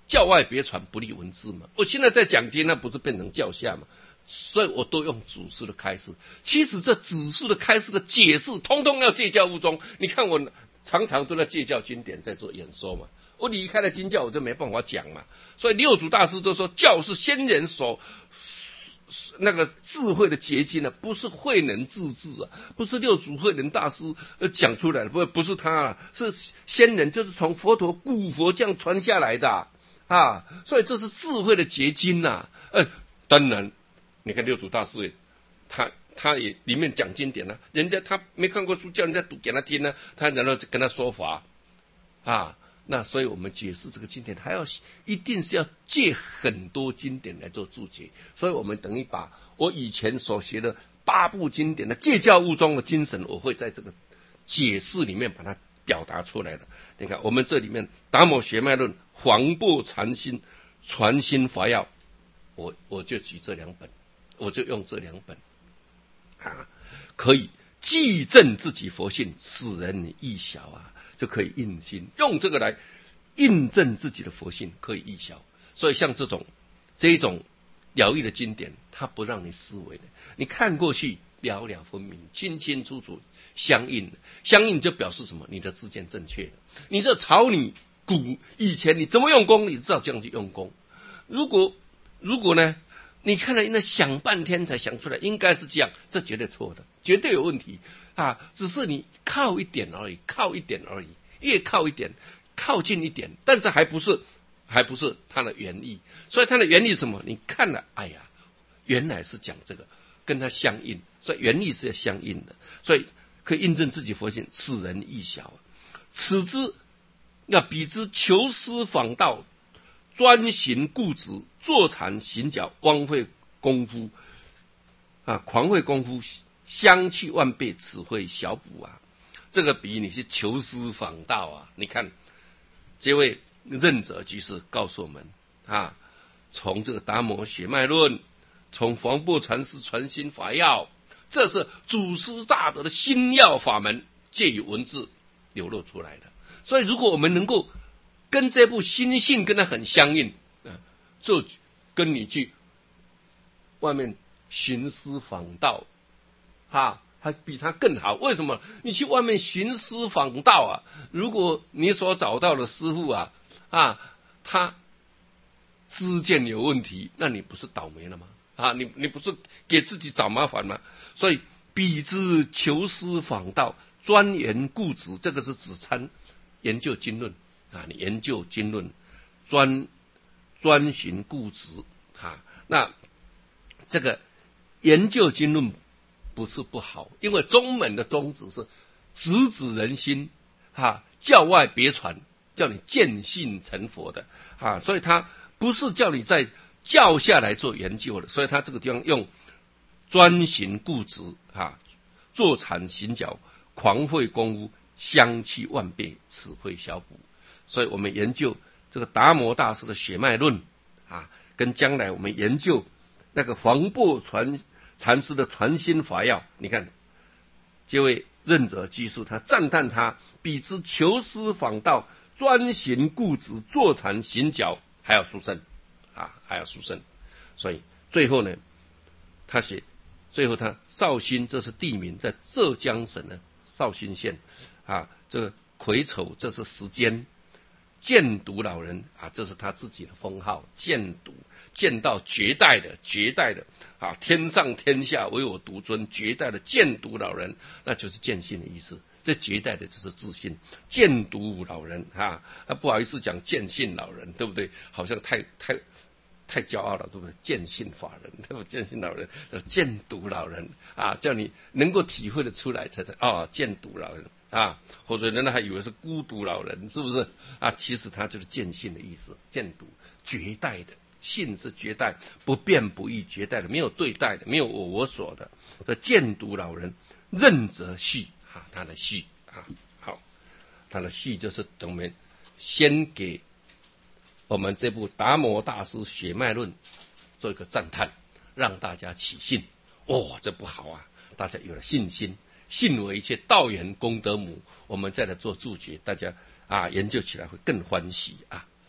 教外别传，不立文字嘛。我现在在讲经，那不是变成教下嘛？所以我都用祖师的开示。其实这祖师的开示的解释，通通要借教悟中。你看我常常都在借教经典在做演说嘛。我离开了经教，我就没办法讲嘛。所以六祖大师都说，教是先人所那个智慧的结晶啊，不是慧能自制啊，不是六祖慧能大师呃讲出来的，不不是他啊，是先人，就是从佛陀古佛这样传下来的啊。啊所以这是智慧的结晶呐、啊。呃，当然，你看六祖大师，他他也里面讲经典啊，人家他没看过书，叫人家读给他听呢、啊，他然后跟他说法啊。那所以我们解释这个经典，还要一定是要借很多经典来做注解。所以我们等于把我以前所学的八部经典的借教悟中的精神，我会在这个解释里面把它表达出来的。你看我们这里面达摩学脉论、黄檗禅心、传心法要，我我就举这两本，我就用这两本啊，可以记证自己佛性，使人易晓啊。就可以印心，用这个来印证自己的佛性，可以易晓。所以像这种这一种了义的经典，它不让你思维的，你看过去了了分明，清清楚楚相应，相应就表示什么？你的知见正确的。你这朝你古以前你怎么用功，你知道这样去用功。如果如果呢，你看了那想半天才想出来，应该是这样，这绝对错的，绝对有问题。啊，只是你靠一点而已，靠一点而已，越靠一点，靠近一点，但是还不是，还不是它的原意。所以它的原意是什么？你看了，哎呀，原来是讲这个，跟它相应，所以原意是要相应的，所以可以印证自己佛性，使人易晓。此之，那彼之求师访道，专行固执，坐禅行脚，枉费功夫啊，狂费功夫。相去万倍，此会小补啊！这个比你去求师访道啊！你看，这位任者居士告诉我们啊，从这个达摩学脉论，从黄檗禅师传心法要，这是祖师大德的心要法门，借以文字流露出来的。所以，如果我们能够跟这部心性跟它很相应，啊，就跟你去外面寻师访道。啊，还比他更好。为什么？你去外面寻师访道啊，如果你所找到的师父啊，啊，他知见有问题，那你不是倒霉了吗？啊，你你不是给自己找麻烦吗？所以彼之求师访道，专研固执，这个是指参研究经论啊，你研究经论，专专行固执啊，那这个研究经论。不是不好，因为宗门的宗旨是直指人心，哈，教外别传，叫你见性成佛的啊，所以他不是叫你在教下来做研究的，所以他这个地方用专行固执啊，坐禅行脚，狂费功夫，相去万倍，此会小补。所以我们研究这个达摩大师的血脉论啊，跟将来我们研究那个黄檗传。禅师的传心法要，你看，这位任者居士他赞叹他比之求师访道，专行固执，坐禅行脚还要殊胜啊，还要殊胜。所以最后呢，他写最后他绍兴，这是地名，在浙江省的绍兴县啊，这个癸丑这是时间。见笃老人啊，这是他自己的封号，见笃，见到绝代的绝代的啊，天上天下唯我独尊，绝代的见笃老人，那就是见性的意思。这绝代的就是自信，见笃老人啊，啊不好意思讲见性老人，对不对？好像太太太骄傲了，对不对？见性法人，对不对？见性老人，见笃老人啊，叫你能够体会的出来才才啊，见笃老人。啊，或者人家还以为是孤独老人，是不是啊？其实他就是见性的意思，见笃绝代的性是绝代，不变不异，绝代的，没有对待的，没有我我所的。这见笃老人，任则序啊，他的序啊，好，他的序就是等我们先给我们这部达摩大师血脉论做一个赞叹，让大家起信。哦，这不好啊，大家有了信心。信为一切道源功德母，我们再来做注解，大家啊研究起来会更欢喜啊。好。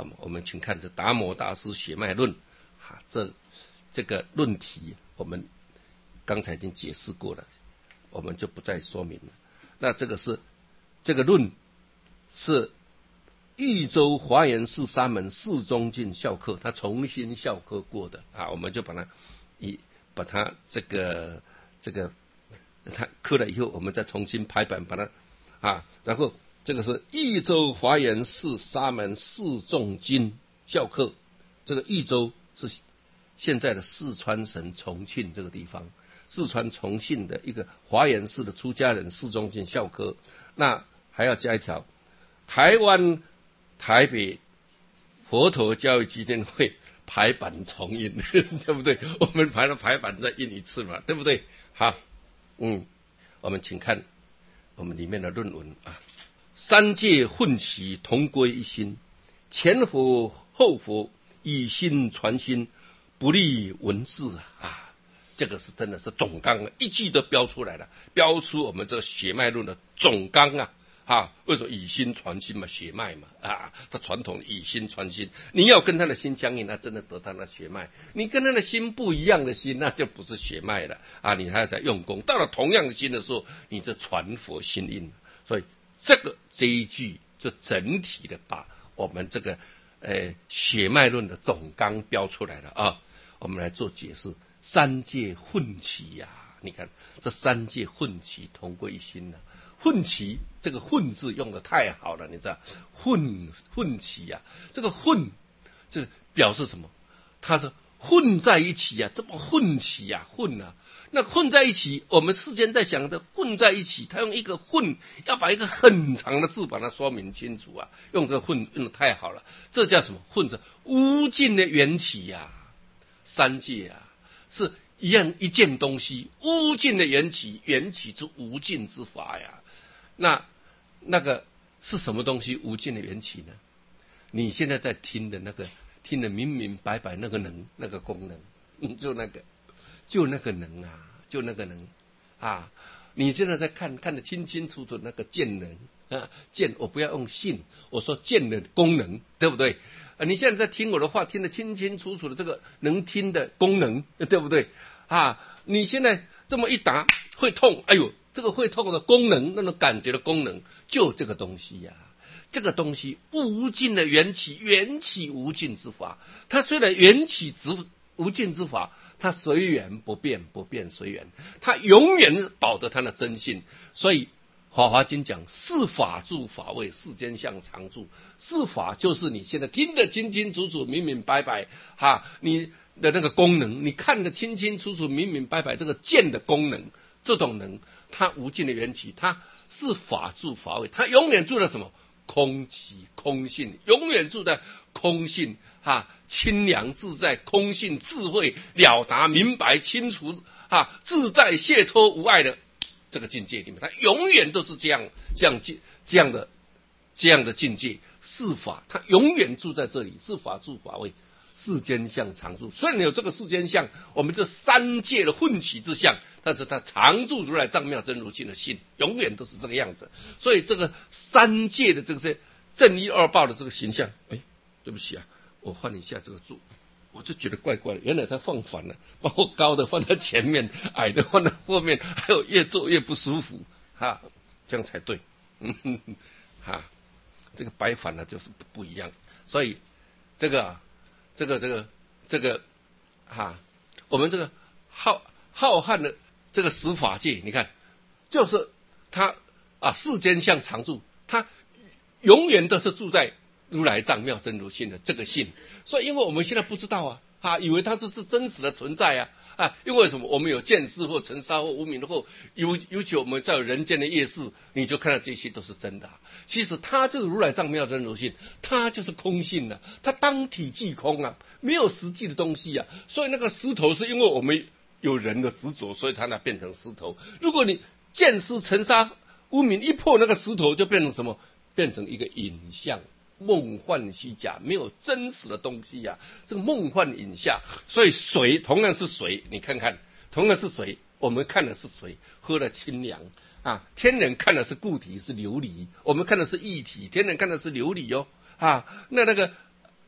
好，我们请看这达摩大师血脉论啊，这这个论题我们刚才已经解释过了，我们就不再说明了。那这个是这个论是豫州华严寺沙门释宗进校刻，他重新校刻过的啊，我们就把它以把它这个这个他刻了以后，我们再重新排版把它啊，然后这个是豫州华严寺沙门释宗进校刻，这个豫州是现在的四川省重庆这个地方，四川重庆的一个华严寺的出家人释宗进校刻，那还要加一条台湾台北佛陀教育基金会排版重印，对不对？我们排了排版再印一次嘛，对不对？好，嗯，我们请看我们里面的论文啊。三界混齐，同归一心，前佛后佛，以心传心，不立文字啊！啊，这个是真的是总纲啊，一句都标出来了，标出我们这个血脉论的总纲啊！啊，为什么以心传心嘛？血脉嘛，啊，他传统的以心传心，你要跟他的心相应，那真的得他的血脉；你跟他的心不一样的心，那就不是血脉了啊！你还要在用功，到了同样的心的时候，你就传佛心印。所以这个这一句就整体的把我们这个呃血脉论的总纲标出来了啊！我们来做解释：三界混齐呀、啊，你看这三界混齐，同归一心了、啊。混齐这个混字用的太好了，你知道混混齐呀、啊，这个混这表示什么？它是混在一起呀、啊，这么混齐呀、啊，混啊，那混在一起，我们世间在想的混在一起，他用一个混，要把一个很长的字把它说明清楚啊，用这个混用的太好了，这叫什么？混着无尽的缘起呀、啊，三界啊是一样一件东西，无尽的缘起，缘起之无尽之法呀。那那个是什么东西？无尽的缘起呢？你现在在听的那个，听得明明白白，那个能，那个功能，就那个，就那个能啊，就那个能啊！你现在在看，看得清清楚楚那个见能啊，见我不要用性，我说见的功能，对不对？啊，你现在在听我的话，听得清清楚楚的这个能听的功能，对不对？啊，你现在这么一打会痛，哎呦！这个会痛的功能，那种感觉的功能，就这个东西呀、啊。这个东西无尽的缘起，缘起无尽之法。它虽然缘起之无尽之法，它随缘不变，不变随缘，它永远保得它的真性。所以《法华经》讲：是法住法位，世间相常住。是法就是你现在听得清清楚楚、明明白白，哈，你的那个功能，你看得清清楚楚、明明白白，这个见的功能。这种能，它无尽的缘起，它是法住法位，它永远住在什么？空寂空性，永远住在空性啊，清凉自在，空性智慧了达明白清楚啊，自在解脱无碍的这个境界里面，它永远都是这样这样这样的这样的境界，是法，它永远住在这里，是法住法位。世间相常住，虽然有这个世间相，我们这三界的混起之相，但是它常住如来藏妙真如性的心，永远都是这个样子。所以这个三界的这些正一二报的这个形象，哎，对不起啊，我换一下这个柱，我就觉得怪怪的，原来他放反了，把我高的放在前面，矮的放在后面，还有越做越不舒服，哈，这样才对，嗯哼哼，哈，这个摆反了就是不一样，所以这个、啊。这个这个这个哈，我们这个浩浩瀚的这个十法界，你看，就是它啊，世间相常住，它永远都是住在如来藏妙真如性的这个性。所以，因为我们现在不知道啊，啊，以为它这是真实的存在啊。啊，因为什么？我们有见识或尘沙或无明或尤尤其我们在人间的夜视，你就看到这些都是真的、啊。其实它就是如来藏妙真如性，它就是空性啊，它当体即空啊，没有实际的东西啊。所以那个石头是因为我们有人的执着，所以它那变成石头。如果你见识尘沙无明一破，那个石头就变成什么？变成一个影像。梦幻虚假，没有真实的东西呀、啊，这个梦幻影像。所以水同样是水，你看看，同样是水，我们看的是水，喝了清凉啊。天人看的是固体，是琉璃；我们看的是液体，天人看的是琉璃哦啊。那那个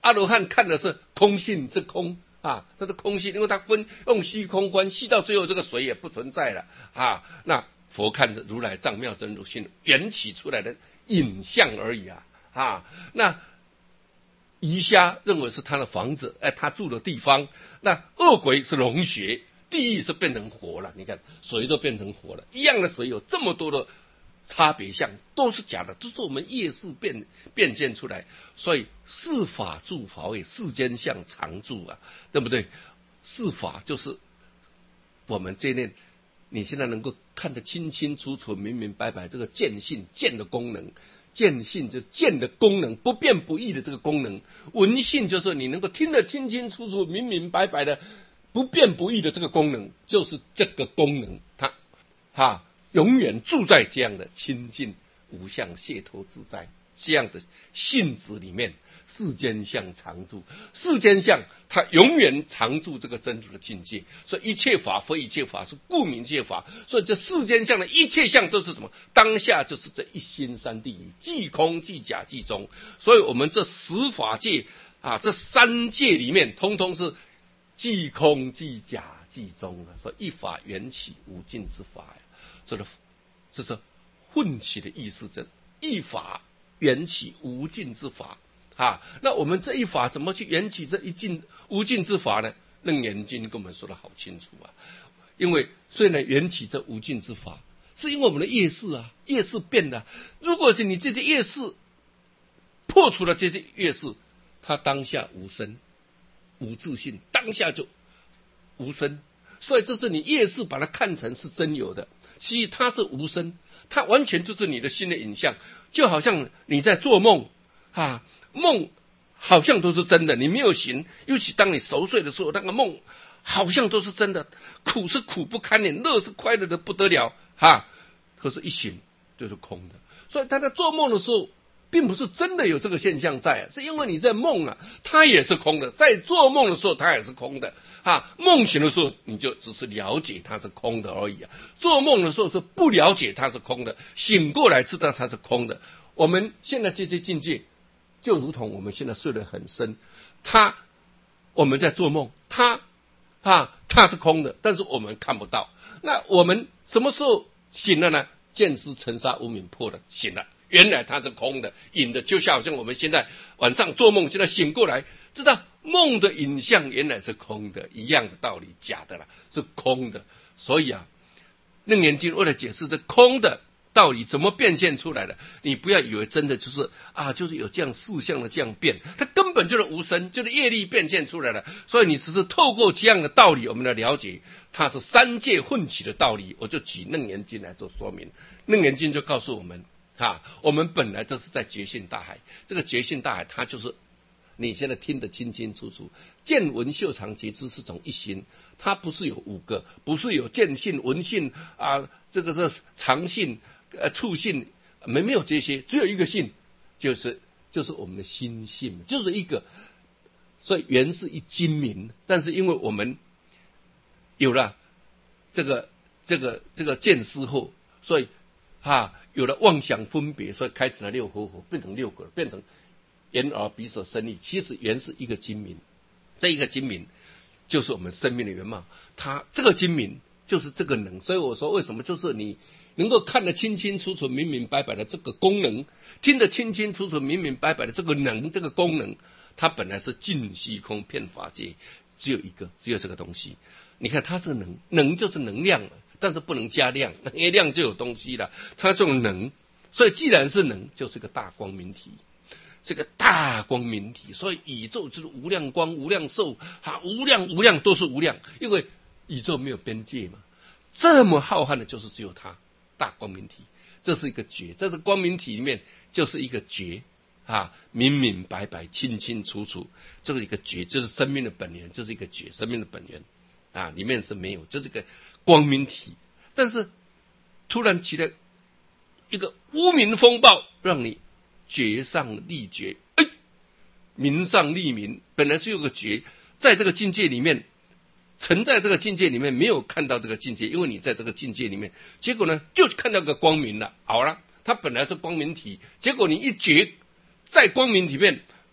阿罗汉看的是空性，是空啊，这是空性，因为他分用虚空观，虚到最后这个水也不存在了啊。那佛看着如来藏妙真如性缘起出来的影像而已啊啊。那鱼虾认为是他的房子，哎，他住的地方。那恶鬼是龙穴，地狱是变成火了。你看水都变成火了，一样的水有这么多的差别相，都是假的，都是我们业识变变现出来。所以是法住法位，世间相常住啊，对不对？是法就是我们这念，你现在能够看得清清楚楚、明明白白，这个见性见的功能。见性就是见的功能，不变不异的这个功能；闻性就是你能够听得清清楚楚、明明白白的、不变不异的这个功能，就是这个功能，它哈永远住在这样的清净无相、解脱自在这样的性质里面。世间相常住，世间相它永远常住这个真如的境界，所以一切法非一切法，是故名一切法。所以这世间相的一切相都是什么？当下就是这一心三谛，即空即假即中。所以我们这十法界啊，这三界里面，通通是即空即假即中啊。所以一法缘起无尽之法呀，这个这是混起的意思，这一法缘起无尽之法。啊，那我们这一法怎么去缘起这一尽无尽之法呢？楞严经跟我们说的好清楚啊。因为虽然缘起这无尽之法，是因为我们的业识啊，业识变了。如果是你这些业识破除了这些业识，它当下无生无自性，当下就无生。所以这是你业识把它看成是真有的，其实它是无生，它完全就是你的心的影像，就好像你在做梦啊。梦好像都是真的，你没有醒，尤其当你熟睡的时候，那个梦好像都是真的，苦是苦不堪言，乐是快乐的不得了哈。可是，一醒就是空的。所以他在做梦的时候，并不是真的有这个现象在，是因为你在梦啊，它也是空的；在做梦的时候，它也是空的啊。梦醒的时候，你就只是了解它是空的而已啊。做梦的时候是不了解它是空的，醒过来知道它是空的。我们现在这些境界。就如同我们现在睡得很深，他我们在做梦，他啊他是空的，但是我们看不到。那我们什么时候醒了呢？见思尘沙无明破了，醒了，原来它是空的，影的，就像好像我们现在晚上做梦，现在醒过来，知道梦的影像原来是空的，一样的道理，假的啦，是空的。所以啊，楞严经为了解释这空的道理怎么变现出来的，你不要以为真的就是啊，就是有这样事项的这样变，它根本就是无生，就是业力变现出来的。所以你只是透过这样的道理，我们来了解它是三界混起的道理。我就举楞严经来做说明。楞严经就告诉我们啊，我们本来就是在觉性大海，这个觉性大海它就是你现在听得清清楚楚，见闻嗅尝觉知是种一心，它不是有五个，不是有见性、闻性啊，这个是常性。呃，触性没没有这些，只有一个性，就是就是我们的心性，就是一个。所以原是一精明，但是因为我们有了这个这个这个见思后，所以啊有了妄想分别，所以开始了六合火，变成六个，变成眼耳鼻舌身意。其实原是一个精明，这一个精明就是我们生命的原貌，它这个精明就是这个能。所以我说为什么就是你能够看得清清楚楚、明明白白的这个功能，听得清清楚楚、明明白白的这个能，这个功能，它本来是尽虚空遍法界，只有一个，只有这个东西。你看它是能，能就是能量，但是不能加量，因为量就有东西了，它这种能，所以既然是能，就是个大光明体。这个大光明体，所以宇宙就是无量光、无量寿，啊，无量无量都是无量，因为宇宙没有边界嘛，这么浩瀚的，就是只有它。大光明体，这是一个觉，这是光明体里面就是一个觉啊，明明白白、清清楚楚，这是一个觉，就是生命的本源，就是一个觉，生命的本源啊，里面是没有，就是一个光明体。但是突然起来一个无明风暴，让你觉上立觉，哎，明上立明，本来是有个觉，在这个境界里面。曾在这个境界里面没有看到这个境界，因为你在这个境界里面，结果呢就看到个光明了。好了，它本来是光明体，结果你一觉在光明体面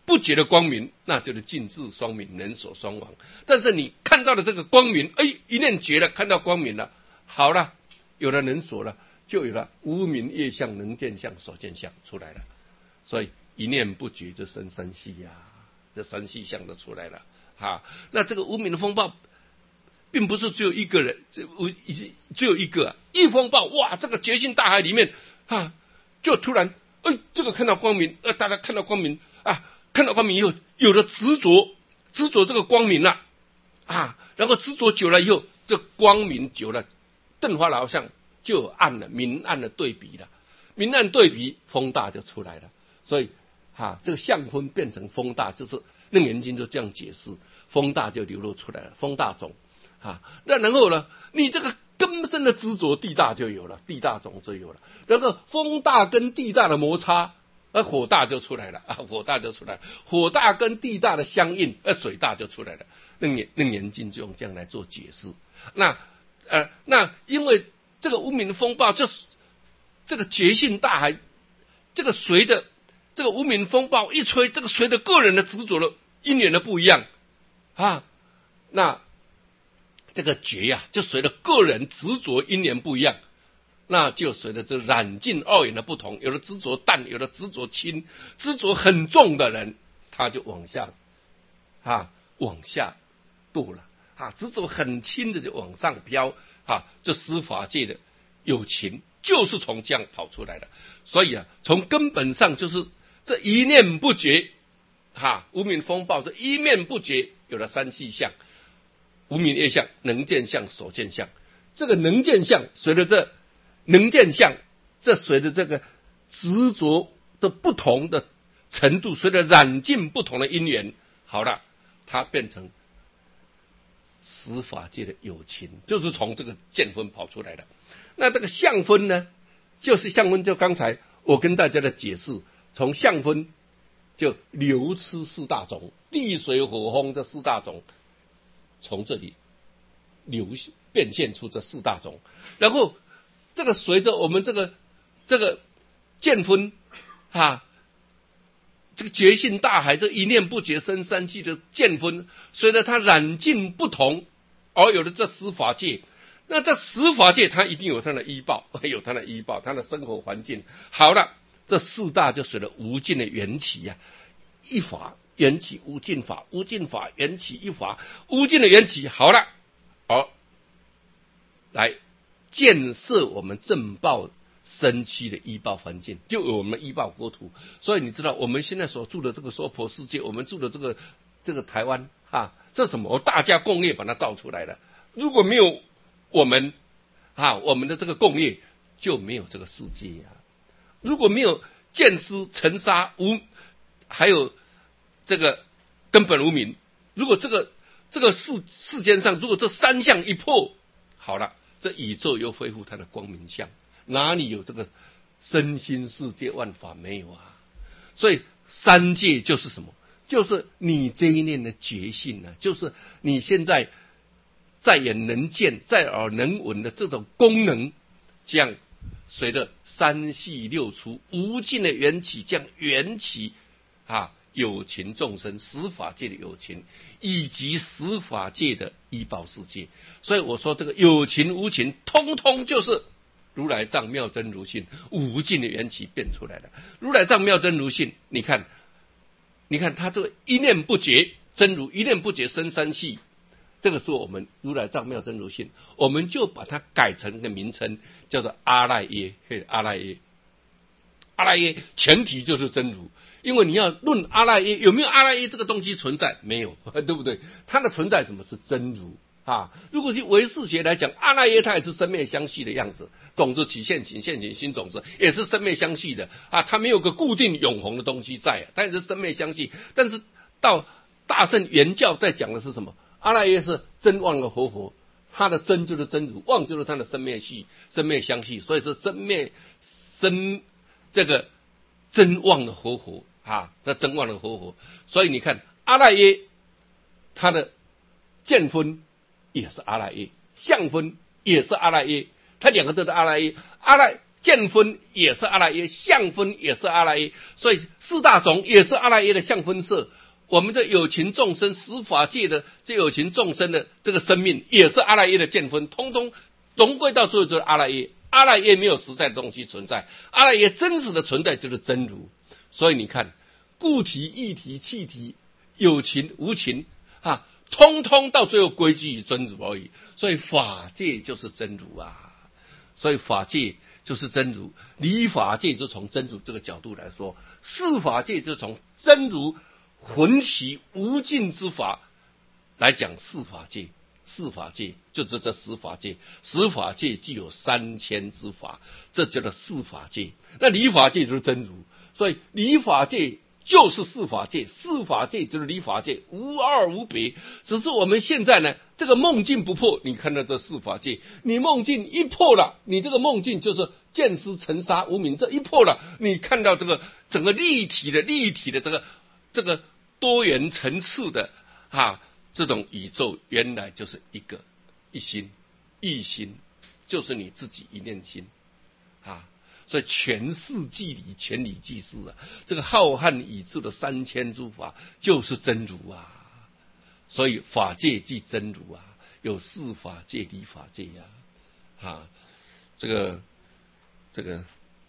不觉的光明，那就是尽智双明，人所双亡。但是你看到了这个光明，哎，一念觉了，看到光明了，好了，有了人所了，就有了无明业相、能见相、所见相出来了。所以一念不觉就生三系呀、啊，这三系相都出来了啊。那这个无明的风暴，并不是只有一个人，这只有一个、啊、一风暴，哇，这个觉性大海里面啊，就突然，哎，这个看到光明，呃，大家看到光明啊。看到光明以后，有了执着，执着这个光明了啊，然后执着久了以后，这光明久了，灯花老相就有暗了，明暗的对比了，明暗对比，风大就出来了。所以啊，这个相分变成风大，就是《楞严经》就这样解释，风大就流露出来了，风大种啊。那然后呢，你这个根深的执着，地大就有了，地大种就有了，然后风大跟地大的摩擦。而火大就出来了啊，火大就出来了，火大跟地大的相应，而水大就出来了。楞严楞严经就用这样来做解释。那呃，那因为这个无明的风暴，就是这个觉性大海，这个随着这个无明风暴一吹，这个随着个人的执着的因缘的不一样啊，那这个觉呀、啊，就随着个人执着因缘不一样。那就随着这染净二缘的不同，有的执着淡，有的执着轻，执着很重的人，他就往下啊往下堕了啊，执着很轻的就往上飘啊，这司法界的有情就是从这样跑出来的。所以啊，从根本上就是这一念不觉啊，无明风暴这一念不觉有了三细相，无明业相、能见相、所见相。这个能见相随着这能见相，这随着这个执着的不同的程度，随着染净不同的因缘，好了，它变成十法界的有情，就是从这个见分跑出来的。那这个相分呢，就是相分，就刚才我跟大家的解释，从相分就流痴四大种，地水火风这四大种，从这里流变现出这四大种，然后。这个随着我们这个这个见分啊，这个觉性大海这一念不觉生三系的见分，随着它染净不同，而有了这十法界。那这十法界它一定有它的依报，有它的依报，它的生活环境。好了，这四大就随着无尽的缘起呀、啊，一法缘起无尽法，无尽法缘起一法，无尽的缘起。好了，而来。建设我们正报生期的依报环境，就有我们依报国土。所以你知道我们现在所住的这个娑婆世界，我们住的这个这个台湾啊，这什么？大家共业把它造出来的。如果没有我们啊，我们的这个共业就没有这个世界啊。如果没有见思尘沙无，还有这个根本无明，如果这个这个世世间上，如果这三项一破，好了。这宇宙又恢复它的光明相，哪里有这个身心世界万法没有啊？所以三界就是什么？就是你这一念的觉性啊，就是你现在在眼能见、在耳能闻的这种功能，这样随着三系六出无尽的缘起，这样缘起啊，有情众生、十法界的有情，以及十法界的依报世界。所以我说这个有情无情，通通就是如来藏妙真如性无尽的缘起变出来的。如来藏妙真如性，你看，你看他这个一念不觉真如，一念不觉生三系，这个是我们如来藏妙真如性，我们就把它改成一个名称，叫做阿赖耶。阿赖耶，阿赖耶前提就是真如。因为你要论阿赖耶，有没有阿赖耶这个东西存在？没有，对不对？它的存在什么是真如啊？如果是唯识学来讲，阿赖耶它也是生灭相续的样子，种子起现行，现行新种子也是生灭相续的啊，它没有个固定永恒的东西在，它也是生灭相续。但是到大乘原教在讲的是什么？阿赖耶是真妄的活佛，它的真就是真如，妄就是它的生灭系，生灭相续，所以是生灭生这个真妄的活佛。啊，那真妄的活佛，所以你看阿赖耶，他的见分也是阿赖耶，相分也是阿赖耶，他两个都是阿赖耶。阿赖见分也是阿赖耶，相分也是阿赖耶，所以四大种也是阿赖耶的相分色。我们这有情众生十法界的这有情众生的这个生命也是阿赖耶的见分，通通总归到最后就是阿赖耶。阿赖耶没有实在的东西存在，阿赖耶真实的存在就是真如。所以你看，固体、液体、气体、有情、无情啊，通通到最后归居于真如而已。所以法界就是真如啊，所以法界就是真如，离法界就从真如这个角度来说，事法界就从真如浑其无尽之法来讲事法界。事法界就是这十法界，十法界具有三千之法，这叫做事法界。那离法界就是真如，所以离法界就是事法界，事法界就是离法界，无二无别。只是我们现在呢，这个梦境不破，你看到这事法界，你梦境一破了，你这个梦境就是见思尘沙无明，这一破了，你看到这个整个立体的立体的这个这个多元层次的啊。这种宇宙原来就是一个一心一心，就是你自己一念心啊！所以全世即理，全理即是啊！这个浩瀚宇宙的三千诸法就是真如啊！所以法界即真如啊，有事法界、离法界呀、啊！啊，这个这个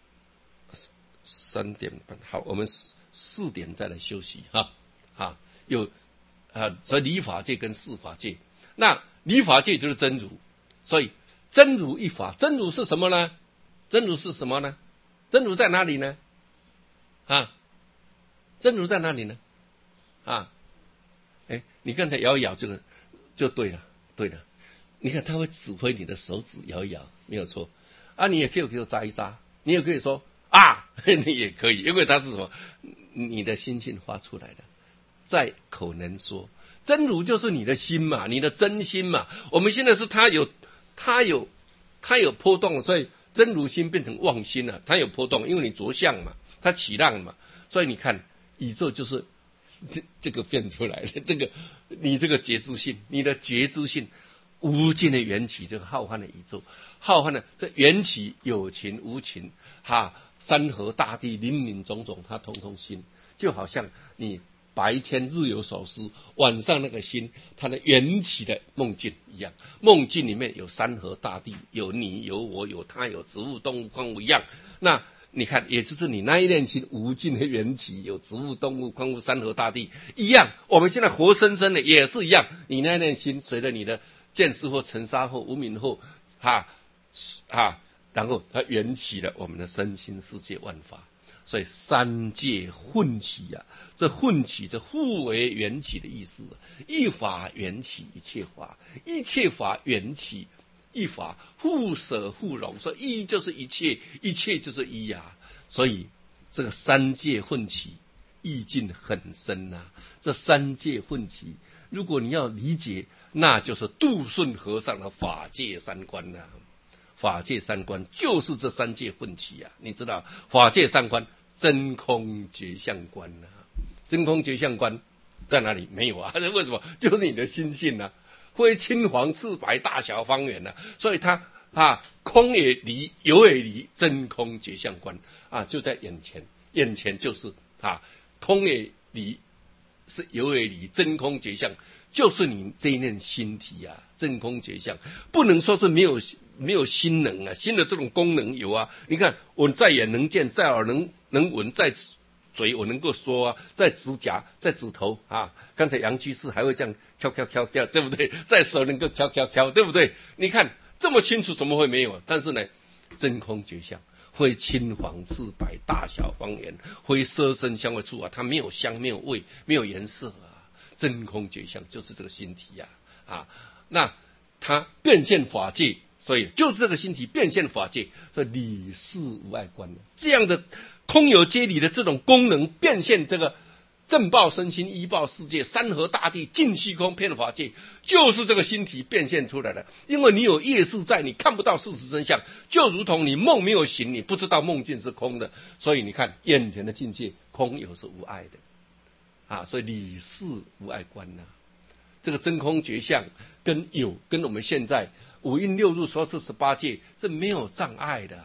三点半，好，我们四点再来休息哈啊，有。啊，所以离法界跟事法界，那离法界就是真如，所以真如一法，真如是什么呢？真如是什么呢？真如在哪里呢？啊，真如在哪里呢？啊，哎，你刚才摇一摇这个就对了，对了，你看他会指挥你的手指摇一摇，没有错啊，你也可以给我扎一扎，你也可以说啊，你也可以，因为它是什么？你的心性发出来的。在口能说，真如就是你的心嘛，你的真心嘛。我们现在是它有，它有，它有波动，所以真如心变成妄心了。它有波动，因为你着相嘛，它起浪嘛。所以你看，宇宙就是这这个变出来的。这个你这个觉知性，你的觉知性，无尽的缘起，这个浩瀚的宇宙，浩瀚的这缘起有情无情，哈，山河大地林林总总，它统统心，就好像你。白天日有所思，晚上那个心，它的缘起的梦境一样。梦境里面有山河大地，有你有我有他有植物动物矿物一样。那你看，也就是你那一念心无尽的缘起，有植物动物矿物山河大地一样。我们现在活生生的也是一样，你那一念心随着你的见识或尘沙或无明后，哈哈，然后它缘起了我们的身心世界万法。所以三界混起啊，这混起这互为缘起的意思，一法缘起一切法，一切法缘起一法，互舍互融，所以一就是一切，一切就是一啊。所以这个三界混起意境很深呐、啊。这三界混起，如果你要理解，那就是杜顺和尚的法界三观呐、啊。法界三观就是这三界混起啊！你知道法界三观真空觉相观啊，真空觉相观在哪里？没有啊？为什么？就是你的心性啊，非青黄赤白大小方圆啊，所以它啊空也离，有也离，真空觉相观啊就在眼前，眼前就是啊空也离，是有也离，真空觉相。就是你这一念心体啊，真空觉相，不能说是没有没有心能啊，心的这种功能有啊。你看，我在眼能见，在耳能能闻，在嘴我能够说啊，在指甲，在指头啊。刚才杨居士还会这样敲敲敲敲，对不对？在手能够敲敲敲，对不对？你看这么清楚，怎么会没有？但是呢，真空觉相，非青黄赤白大小方圆，非色声香味触啊，它没有香，没有味，没有颜色啊。真空觉相就是这个心体呀、啊，啊，那它变现法界，所以就是这个心体变现法界，所以理事无碍观的这样的空有皆理的这种功能，变现这个正报身心、依报世界、山河大地、尽虚空遍法界，就是这个心体变现出来的。因为你有业识在，你看不到事实真相，就如同你梦没有醒，你不知道梦境是空的，所以你看眼前的境界，空有是无碍的。啊，所以理事无碍观呐、啊，这个真空觉相跟有跟我们现在五蕴六入所示十八界是没有障碍的、啊，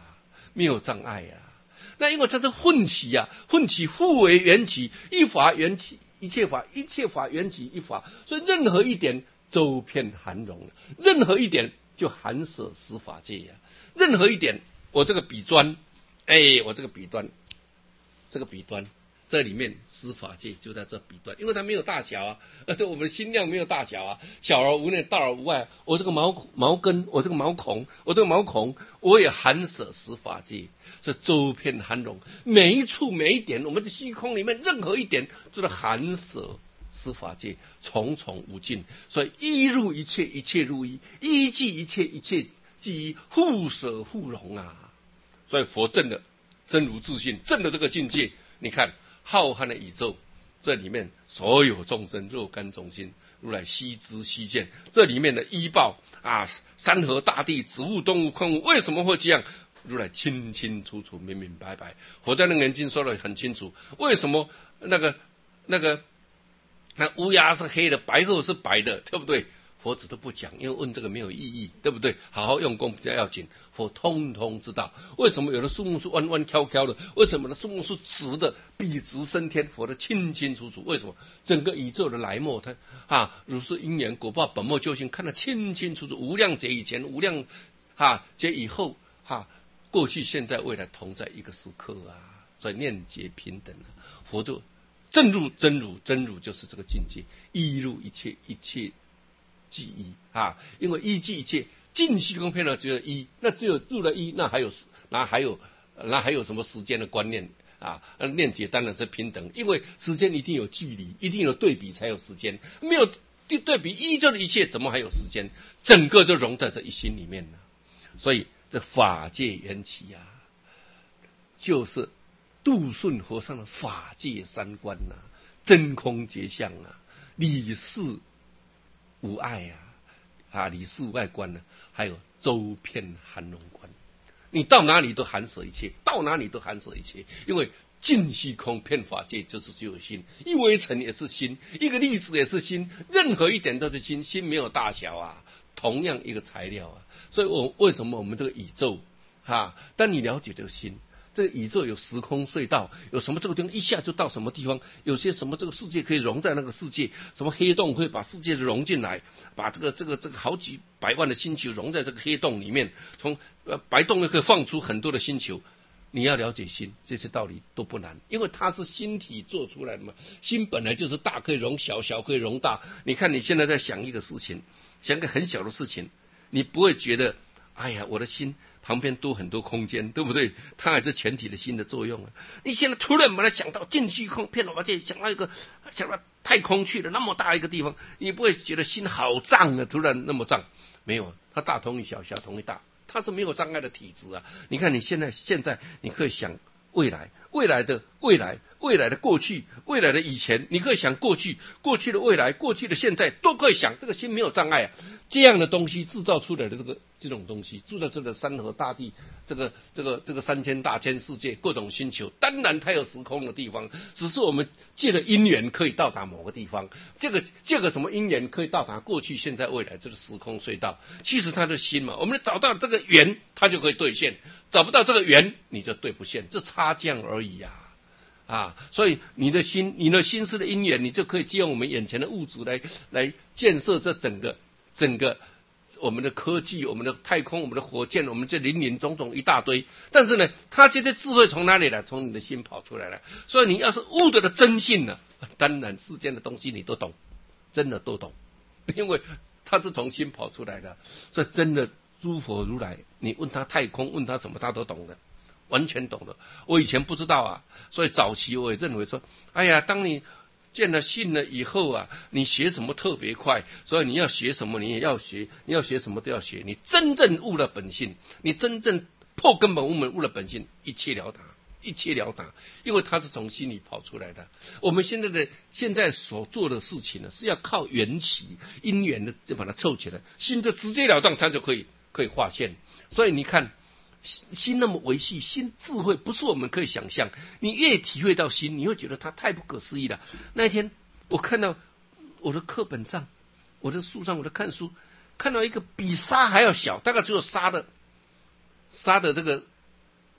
没有障碍呀、啊。那因为它是混起呀、啊，混起互为缘起，一法缘起一切法，一切法缘起一法，所以任何一点周遍含容，任何一点就含舍十法界呀、啊。任何一点，我这个笔端，哎，我这个笔端，这个笔端。这里面十法界就在这笔端，因为它没有大小啊，而且我们的心量没有大小啊，小而无内，大而无外。我这个毛毛根，我这个毛孔，我这个毛孔，我也含舍十法界，所以周遍含容，每一处每一点，我们的虚空里面任何一点，就是含舍十法界，重重无尽。所以一入一切，一切入一，一即一切，一切即一，互舍互融啊。所以佛证的真如自性，证的这个境界，你看。浩瀚的宇宙，这里面所有众生若干种心，如来悉知悉见。这里面的依报啊，山河大地、植物、动物、矿物，为什么会这样？如来清清楚楚、明明白白。佛在那个眼睛说得很清楚，为什么那个那个那乌鸦是黑的，白鹤是白的，对不对？佛子都不讲，因为问这个没有意义，对不对？好好用功比较要紧。佛通通知道，为什么有的树木是弯弯翘翘的，为什么的树木是直的，笔直升天？佛的清清楚楚。为什么？整个宇宙的来末，他啊，如是因缘果报本末究竟，看得清清楚楚。无量劫以前，无量啊劫以后，哈、啊，过去、现在、未来同在一个时刻啊，所以念劫平等啊。佛就正入真如，真如就是这个境界，一入一切，一切。即一啊，因为一即一切，尽虚空遍了只有一，那只有入了一，那还有那还有那还有什么时间的观念啊？念劫当然是平等，因为时间一定有距离，一定有对比才有时间，没有对对比一就是一切，怎么还有时间？整个就融在这一心里面了。所以这法界缘起啊，就是度顺和尚的法界三观呐、啊，真空觉相啊，理事。无碍啊，啊，理事无碍观呢，还有周遍含容观，你到哪里都含舍一切，到哪里都含舍一切，因为尽虚空遍法界就是只有心，一微尘也是心，一个粒子也是心，任何一点都是心，心没有大小啊，同样一个材料啊，所以我为什么我们这个宇宙啊，当你了解这个心。这个宇宙有时空隧道，有什么这个地方一下就到什么地方，有些什么这个世界可以融在那个世界，什么黑洞会把世界融进来，把这个这个这个好几百万的星球融在这个黑洞里面，从呃白洞又可以放出很多的星球。你要了解心，这些道理都不难，因为它是心体做出来的嘛。心本来就是大可以容小，小可以容大。你看你现在在想一个事情，想个很小的事情，你不会觉得，哎呀，我的心。旁边多很多空间，对不对？它还是全体的心的作用啊！你现在突然把它想到尽虚空遍法界，想到一个想到太空去了那么大一个地方，你不会觉得心好胀啊？突然那么胀，没有，它大同于小，小同于大，它是没有障碍的体质啊！你看你现在现在你可以想未来，未来的未来，未来的过去，未来的以前，你可以想过去，过去的未来，过去的现在都可以想，这个心没有障碍啊！这样的东西制造出来的这个。这种东西住在这个山河大地，这个这个这个三千大千世界各种星球，当然它有时空的地方，只是我们借着因缘可以到达某个地方，这个这个什么因缘可以到达过去、现在、未来，这个时空隧道，其实它的心嘛，我们找到这个缘，它就可以兑现；找不到这个缘，你就兑不现，这差价而已呀、啊。啊，所以你的心，你的心思的因缘，你就可以借用我们眼前的物质来来建设这整个整个。我们的科技，我们的太空，我们的火箭，我们这林林总总一大堆，但是呢，它这些智慧从哪里来？从你的心跑出来了。所以你要是悟得的真性呢，当然世间的东西你都懂，真的都懂，因为它是从心跑出来的。所以真的诸佛如来，你问他太空，问他什么，他都懂的，完全懂的。我以前不知道啊，所以早期我也认为说，哎呀，当你见了信了以后啊，你学什么特别快，所以你要学什么你也要学，你要学什么都要学。你真正悟了本性，你真正破根本无门悟了本性，一切了达，一切了达，因为它是从心里跑出来的。我们现在的现在所做的事情呢，是要靠缘起因缘的就把它凑起来，心就直截了当，它就可以可以化现。所以你看。心那么维系，心智慧不是我们可以想象。你越体会到心，你会觉得它太不可思议了。那一天我看到我的课本上，我的书上，我在看书，看到一个比沙还要小，大概只有沙的沙的这个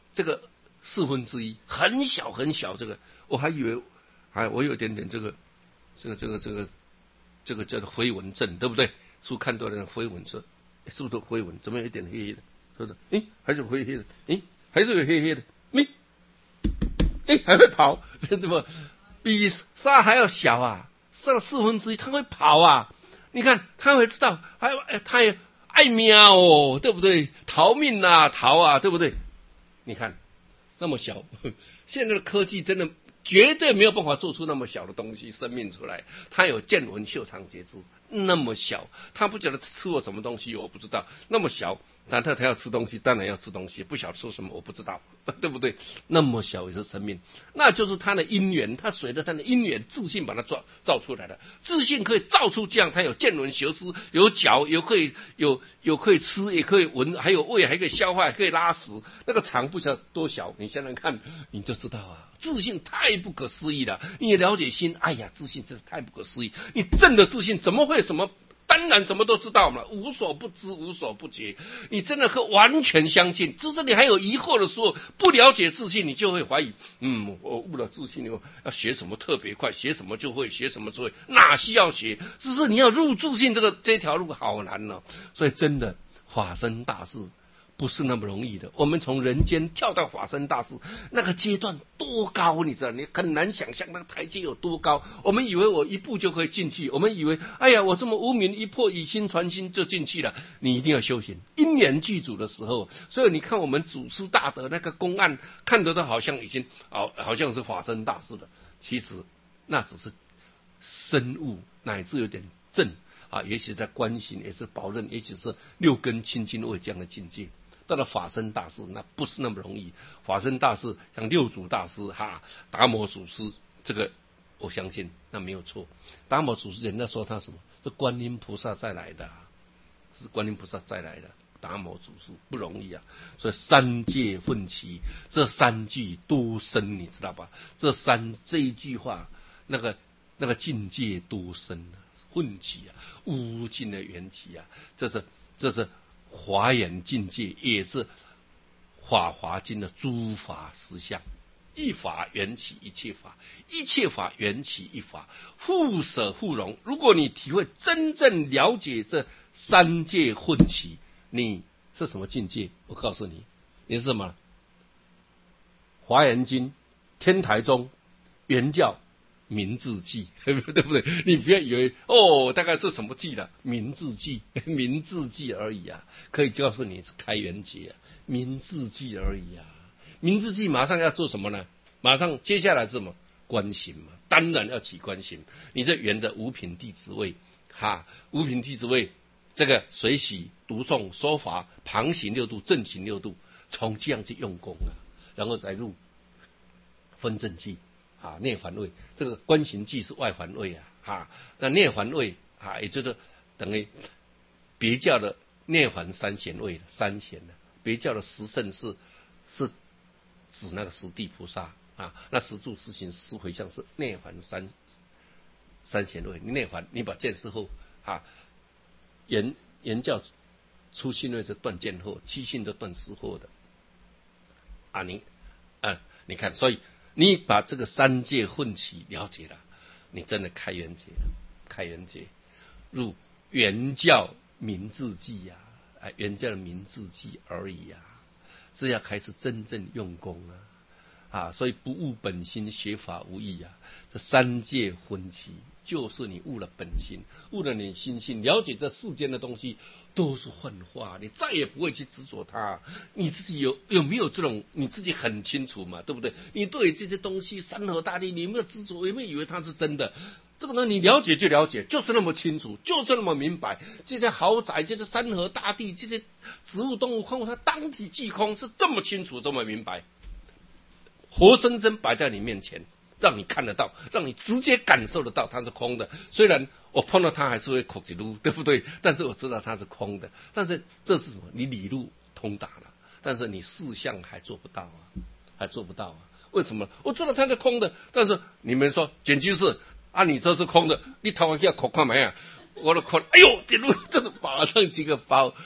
这个四分之一，很小很小，这个我还以为，还我有点点这个，这个这个这个这个叫做飞蚊症，对不对？书看多了飞蚊症，是不是都飞蚊？怎么有一点黑黑的？是不是？诶，还是黑黑的？诶，还是有黑黑的？诶，诶，还会跑，怎么比沙还要小啊？上四分之一，它会跑啊！你看，它会知道，还它也爱喵哦，对不对？逃命啊，逃啊，对不对？你看那么小，现在的科技真的绝对没有办法做出那么小的东西生命出来。它有见闻嗅尝觉知，那么小，它不晓得吃过什么东西，我不知道。那么小，但它它要吃东西，当然要吃东西，不晓得吃什么，我不知道，对不对？那么小也是生命，那就是它的因缘，它随着它的因缘自信把它造造出来的。自信可以造出这样，它有见闻嗅知，有脚，有可以有有可以吃，也可以闻，还有胃，还可以消化，还可以拉屎。那个肠不晓得多小，你想想看，你就知道啊。自信太不可思议了，你也了解心，哎呀，自信真的太不可思议。你真的自信，怎么会什么？当然什么都知道嘛，无所不知，无所不觉。你真的可完全相信，只是你还有疑惑的时候，不了解自信，你就会怀疑，嗯，我悟了自信以后要学什么特别快，学什么就会，学什么就会，哪需要学？只是你要入自信这个这条路好难哦。所以真的法身大事不是那么容易的。我们从人间跳到法身大事，那个阶段多高，你知道？你很难想象那个台阶有多高。我们以为我一步就可以进去，我们以为，哎呀，我这么无名一破，以心传心就进去了。你一定要修行，因缘具足的时候。所以你看我们祖师大德那个公案，看得到好像已经好，好像是法身大事了。其实那只是深悟，乃至有点正啊，也许在观行，也是宝刃，也许是六根清净位这样的境界。到了法身大事，那不是那么容易。法身大事，像六祖大师、哈达摩祖师，这个我相信那没有错。达摩祖师人家说他什么？是观音菩萨再来的、啊，是观音菩萨再来的。达摩祖师不容易啊，所以三界奋起，这三句多深，你知道吧？这三这一句话，那个那个境界多深啊！奋起啊，无尽的缘起啊，这是这是。华严境界也是法华经的诸法实相，一法缘起一切法，一切法缘起一法，互舍互融。如果你体会真正了解这三界混起，你是什么境界？我告诉你，你是什么？华严经、天台宗、圆教、明字记，对不对？你不要以为哦，大概是什么记了？明字记，明字记而已啊！可以告诉你是开元节啊，明字记而已啊！明字记马上要做什么呢？马上接下来是什么？观行嘛，当然要起观行。你这沿着五品弟子位，哈，五品弟子位，这个随喜、读诵、说法、旁行六度、正行六度，从这样去用功啊，然后再入分正记。啊，涅槃位，这个观行记是外环位啊，啊，那涅槃位啊，也就是等于别教的涅槃三贤位的三贤的，别教的十圣是是指那个十地菩萨啊，那十住十行十回向是涅槃三三贤位，涅槃你把见识后啊，言言教初信位是断见后，七信都断识后的啊，你啊，你看，所以。你把这个三界混起了解了，你真的开元节了，开元节入圆教明字记呀、啊，啊，圆教的明字记而已呀、啊，这要开始真正用功啊，啊，所以不悟本心，学法无益啊。这三界混起，就是你悟了本心，悟了你心性，了解这世间的东西都是幻化，你再也不会去执着它。你自己有有没有这种？你自己很清楚嘛，对不对？你对这些东西，山河大地，你有没有执着？有没有以为它是真的？这个呢，你了解就了解，就是那么清楚，就是那么明白。这些豪宅，这些山河大地，这些植物动物空，它当体即空，是这么清楚，这么明白，活生生摆在你面前。让你看得到，让你直接感受得到它是空的。虽然我碰到它还是会口几路，对不对？但是我知道它是空的。但是这是什么？你理路通达了，但是你事项还做不到啊，还做不到啊。为什么？我知道它是空的，但是你们说简居士啊，你这是空的，你头发要口看没啊？我的看，哎呦，这路这是马上几个包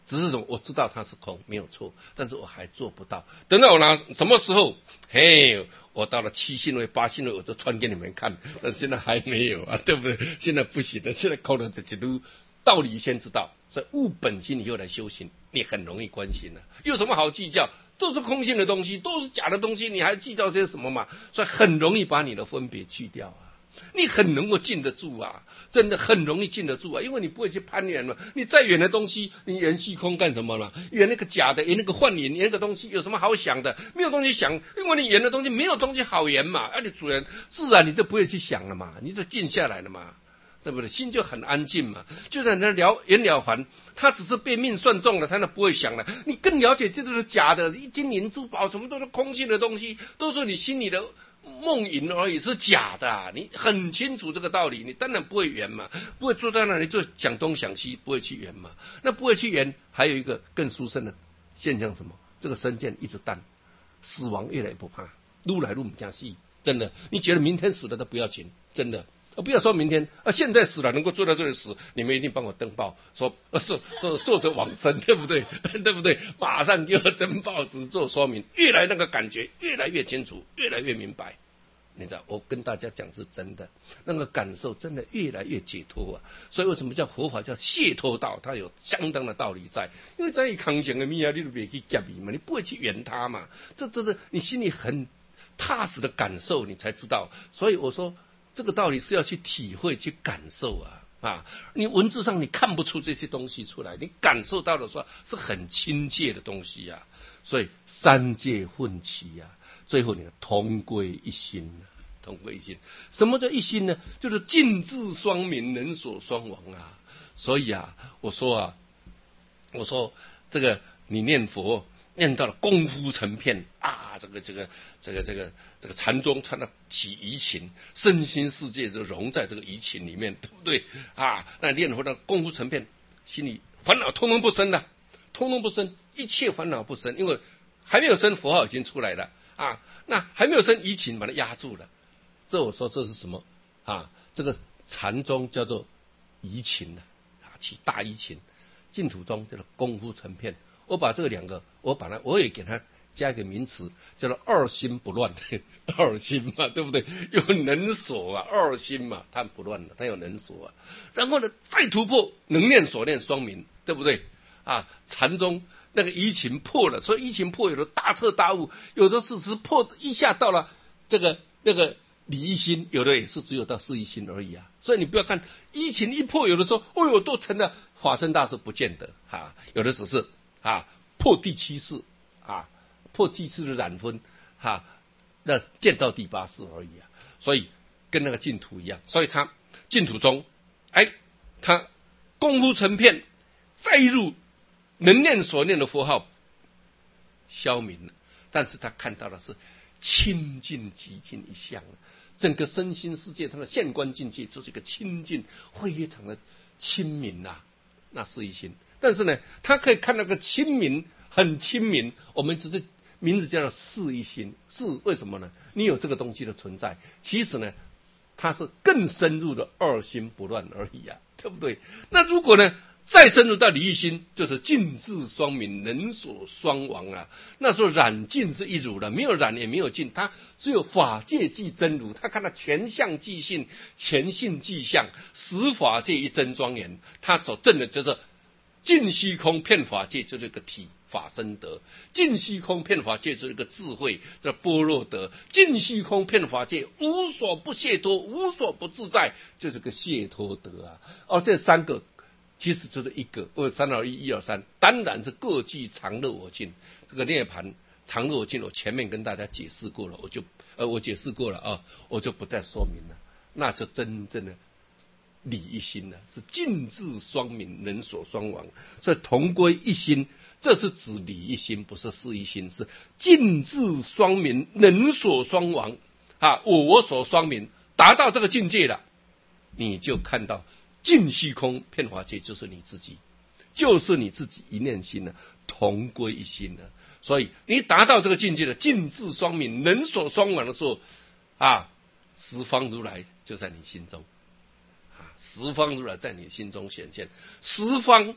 只是说我知道它是空，没有错，但是我还做不到。等到我拿什么时候，嘿，我到了七信位、八信位，我就穿给你们看。但现在还没有啊，对不对？现在不行的，现在靠的这些都道理先知道，所以悟本心以后来修行，你很容易关心了、啊。有什么好计较？都是空性的东西，都是假的东西，你还计较些什么嘛？所以很容易把你的分别去掉啊。你很能够禁得住啊，真的很容易禁得住啊，因为你不会去攀缘嘛。你再远的东西，你缘虚空干什么了？缘那个假的，缘那个幻缘，缘那个东西有什么好想的？没有东西想，因为你缘的东西没有东西好缘嘛。而、啊、你主人自然你就不会去想了嘛，你就静下来了嘛。对不对？心就很安静嘛，就在那了缘了还，他只是被命算中了，他那不会想了。你更了解这都是假的，一金银珠宝什么都是空性的东西，都是你心里的梦影而已，是假的、啊。你很清楚这个道理，你当然不会圆嘛，不会坐在那里就想东想西，不会去圆嘛。那不会去圆，还有一个更殊胜的现象，什么？这个身见一直淡，死亡越来越不怕，愈来愈不加戏。真的，你觉得明天死了都不要紧，真的。不要说明天啊，现在死了能够坐到这里死，你们一定帮我登报说，说说作者往生，对不对？对不对？马上就要登报纸做说明，越来那个感觉越来越清楚，越来越明白。你知道，我跟大家讲是真的，那个感受真的越来越解脱啊。所以为什么叫佛法叫解脱道？它有相当的道理在，因为在于康祥的密啊，你都别去夹你嘛，你不会去圆它嘛。这这是你心里很踏实的感受，你才知道。所以我说。这个道理是要去体会、去感受啊啊！你文字上你看不出这些东西出来，你感受到的时候是很亲切的东西啊。所以三界混齐啊，最后你看同归一心啊，同归一心。什么叫一心呢？就是尽智双明，人所双亡啊。所以啊，我说啊，我说这个你念佛。念到了功夫成片啊，这个这个这个这个这个禅宗禅到起疑情，身心世界就融在这个疑情里面，对不对啊？那念佛的功夫成片，心里烦恼通通不生了，通通不生，一切烦恼不生，因为还没有生，佛号已经出来了啊。那还没有生疑情，把它压住了。这我说这是什么啊？这个禅宗叫做疑情啊，起大疑情，净土宗叫做功夫成片。我把这两个，我把它，我也给它加一个名词，叫做二心不乱。二心嘛，对不对？有能所啊，二心嘛，它不乱的，它有能所啊。然后呢，再突破能念所念双明，对不对？啊，禅宗那个疑情破了，所以疑情破有的大彻大悟，有的是只破一下到了这个那个理一心，有的也是只有到事一心而已啊。所以你不要看疑情一破，有的说，哦哟，都成了法身大师，不见得啊，有的只是。啊，破第七世啊，破第七世的染分，哈、啊，那见到第八世而已啊。所以跟那个净土一样，所以他净土中，哎，他功夫成片，再入能念所念的佛号消泯了，但是他看到的是清净极尽一相，整个身心世界，他的现观境界就是一个清净，非常的清明啊，那是一心。但是呢，他可以看到个清明，很清明。我们只是名字叫做事一心，是为什么呢？你有这个东西的存在，其实呢，它是更深入的二心不乱而已啊，对不对？那如果呢，再深入到理一心，就是尽智双明，人所双亡啊。那时候染净是一如了，没有染也没有净，它只有法界即真如。他看到全相即性，全性即相，实法界一真庄严。他所证的就是。尽虚空遍法界就是个体法身德，尽虚空遍法界就是个智慧叫般若德，尽虚空遍法界无所不解脱，无所不自在，就是个解脱德啊。哦，这三个其实就是一个二三二一一二三，当然是各具常乐我净。这个涅盘常乐我净，我前面跟大家解释过了，我就呃我解释过了啊，我就不再说明了。那就真正的。理一心呢，是尽智双明，人所双亡，所以同归一心，这是指理一心，不是事一心，是尽智双明，人所双亡啊，我我所双明，达到这个境界了，你就看到尽虚空遍法界就是你自己，就是你自己一念心呢，同归一心呢。所以你达到这个境界的尽智双明，人所双亡的时候啊，十方如来就在你心中。十方如来在你心中显现，十方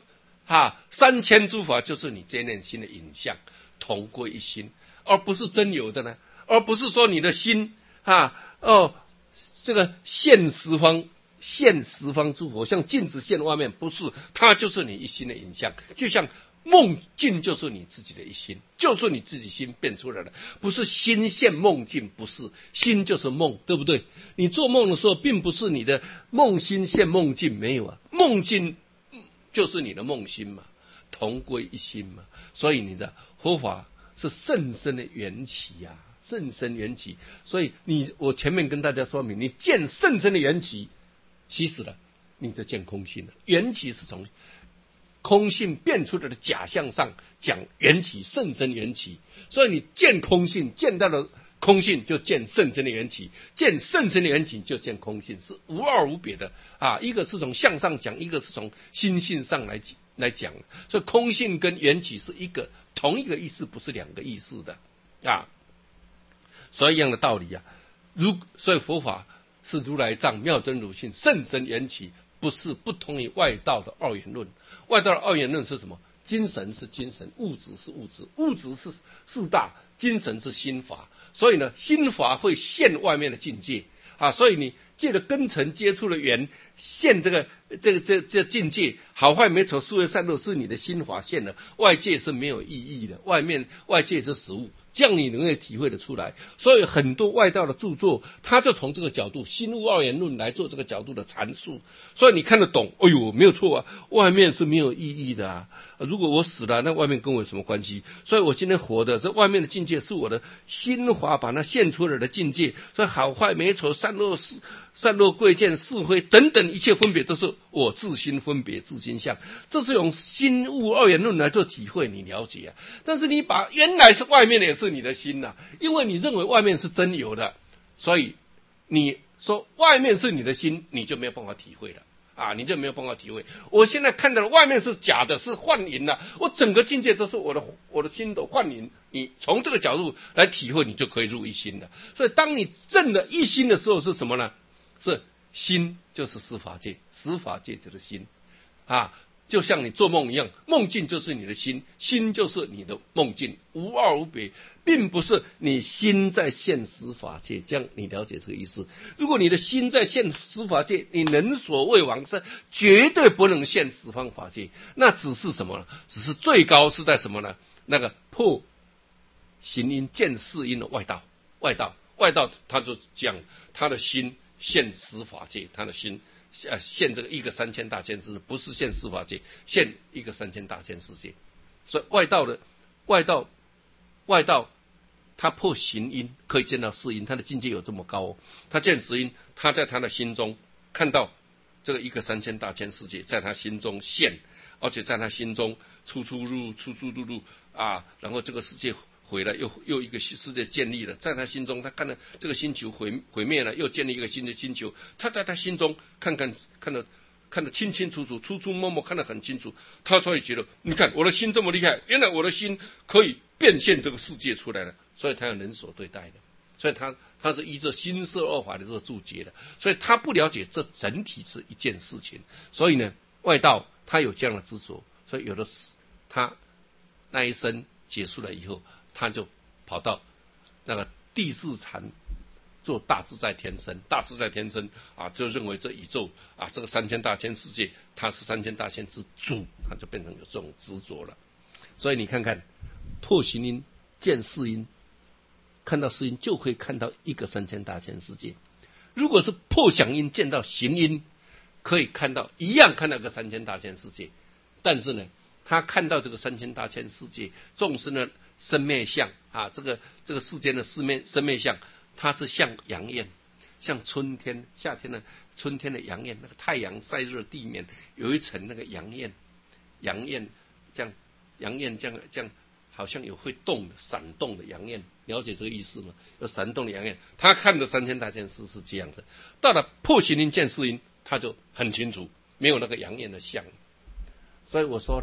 啊，三千诸法就是你这念心的影像，同归一心，而不是真有的呢，而不是说你的心啊哦这个现十方现十方诸佛，像镜子现外面，不是，它就是你一心的影像，就像梦境就是你自己的一心，就是你自己心变出来的，不是心现梦境，不是，心就是梦，对不对？你做梦的时候，并不是你的梦心现梦境，没有啊，梦境就是你的梦心嘛，同归一心嘛。所以你的佛法是甚深的缘起呀、啊，甚深缘起。所以你我前面跟大家说明，你见甚深的缘起，其实呢，你就见空性了。缘起是从空性变出来的假象上讲缘起，甚深缘起。所以你见空性，见到了空性，就见甚深的缘起；见甚深的缘起，就见空性，是无二无别的啊！一个是从相上讲，一个是从心性上来来讲。所以空性跟缘起是一个同一个意思，不是两个意思的啊。所以一样的道理啊，如所以佛法是如来藏妙真如性甚深缘起，不是不同于外道的二元论。外道的二元论是什么？精神是精神，物质是物质，物质是四大，精神是心法。所以呢，心法会现外面的境界啊。所以你借着根尘接触了缘，现这个这个这这境界，好坏美丑善恶善恶是你的心法现了，外界是没有意义的，外面外界是实物。这样你能够体会得出来。所以很多外道的著作，他就从这个角度心物二元论来做这个角度的阐述，所以你看得懂。哎呦，没有错啊，外面是没有意义的啊，如果我死了，那外面跟我有什么关系？所以我今天活的，这外面的境界是我的心法把它现出来的境界。所以好坏美丑善恶是善恶贵贱是非等等一切分别，都是我自心分别自心相，这是用心物二元论来做体会，你了解啊。但是你把原来是外面的也是你的心呐、啊，因为你认为外面是真有的，所以你说外面是你的心，你就没有办法体会了啊，你就没有办法体会。我现在看到的外面是假的，是幻影的，我整个境界都是我的我的心的幻影。你从这个角度来体会，你就可以入一心了。所以当你证了一心的时候，是什么呢？是心就是十法界，十法界就是心啊。就像你做梦一样，梦境就是你的心，心就是你的梦境，无二无别，并不是你心在现十法界。这样你了解这个意思？如果你的心在现十法界，你能所未往生，绝对不能现十方法界。那只是什么呢？只是最高是在什么呢？那个破行因见事因的外道，外道，外道，他就讲他的心现十法界，他的心。呃，现这个一个三千大千世界，不是现十法界，现一个三千大千世界。所以外道的外道外道，他破行因可以见到事因，他的境界有这么高、哦。他见实因，他在他的心中看到这个一个三千大千世界，在他心中现，而且在他心中出出入出出入入啊，然后这个世界毁了，又又一个世界建立了，在他心中，他看到这个星球毁毁灭了，又建立一个新的星球，他在他心中看看看得看得清清楚楚，出出没没看得很清楚，他所以觉得，你看我的心这么厉害，原来我的心可以变现这个世界出来了，所以他要人所对待的，所以他他是依着心色二法的这个注解的，所以他不了解这整体是一件事情，所以呢，外道他有这样的执着，所以有的他那一生结束了以后。他就跑到那个第四禅做大自在天身，大自在天身啊，就认为这宇宙啊，这个三千大千世界，他是三千大千之主，他就变成有这种执着了。所以你看看破行因见事因，看到事因就会看到一个三千大千世界。如果是破想因见到行因，可以看到一样看到个三千大千世界，但是呢，他看到这个三千大千世界众生的生灭相啊，这个这个世间的生灭生灭相，它是像阳焰，像春天夏天的春天的阳焰，那个太阳晒热地面有一层那个阳焰，阳焰这样阳焰这样这样好像有会动的闪动的阳焰，了解这个意思吗？有闪动的阳焰，他看的三千大千世是这样的，到了破行因见事因，他就很清楚，没有那个阳焰的相。所以我说呢，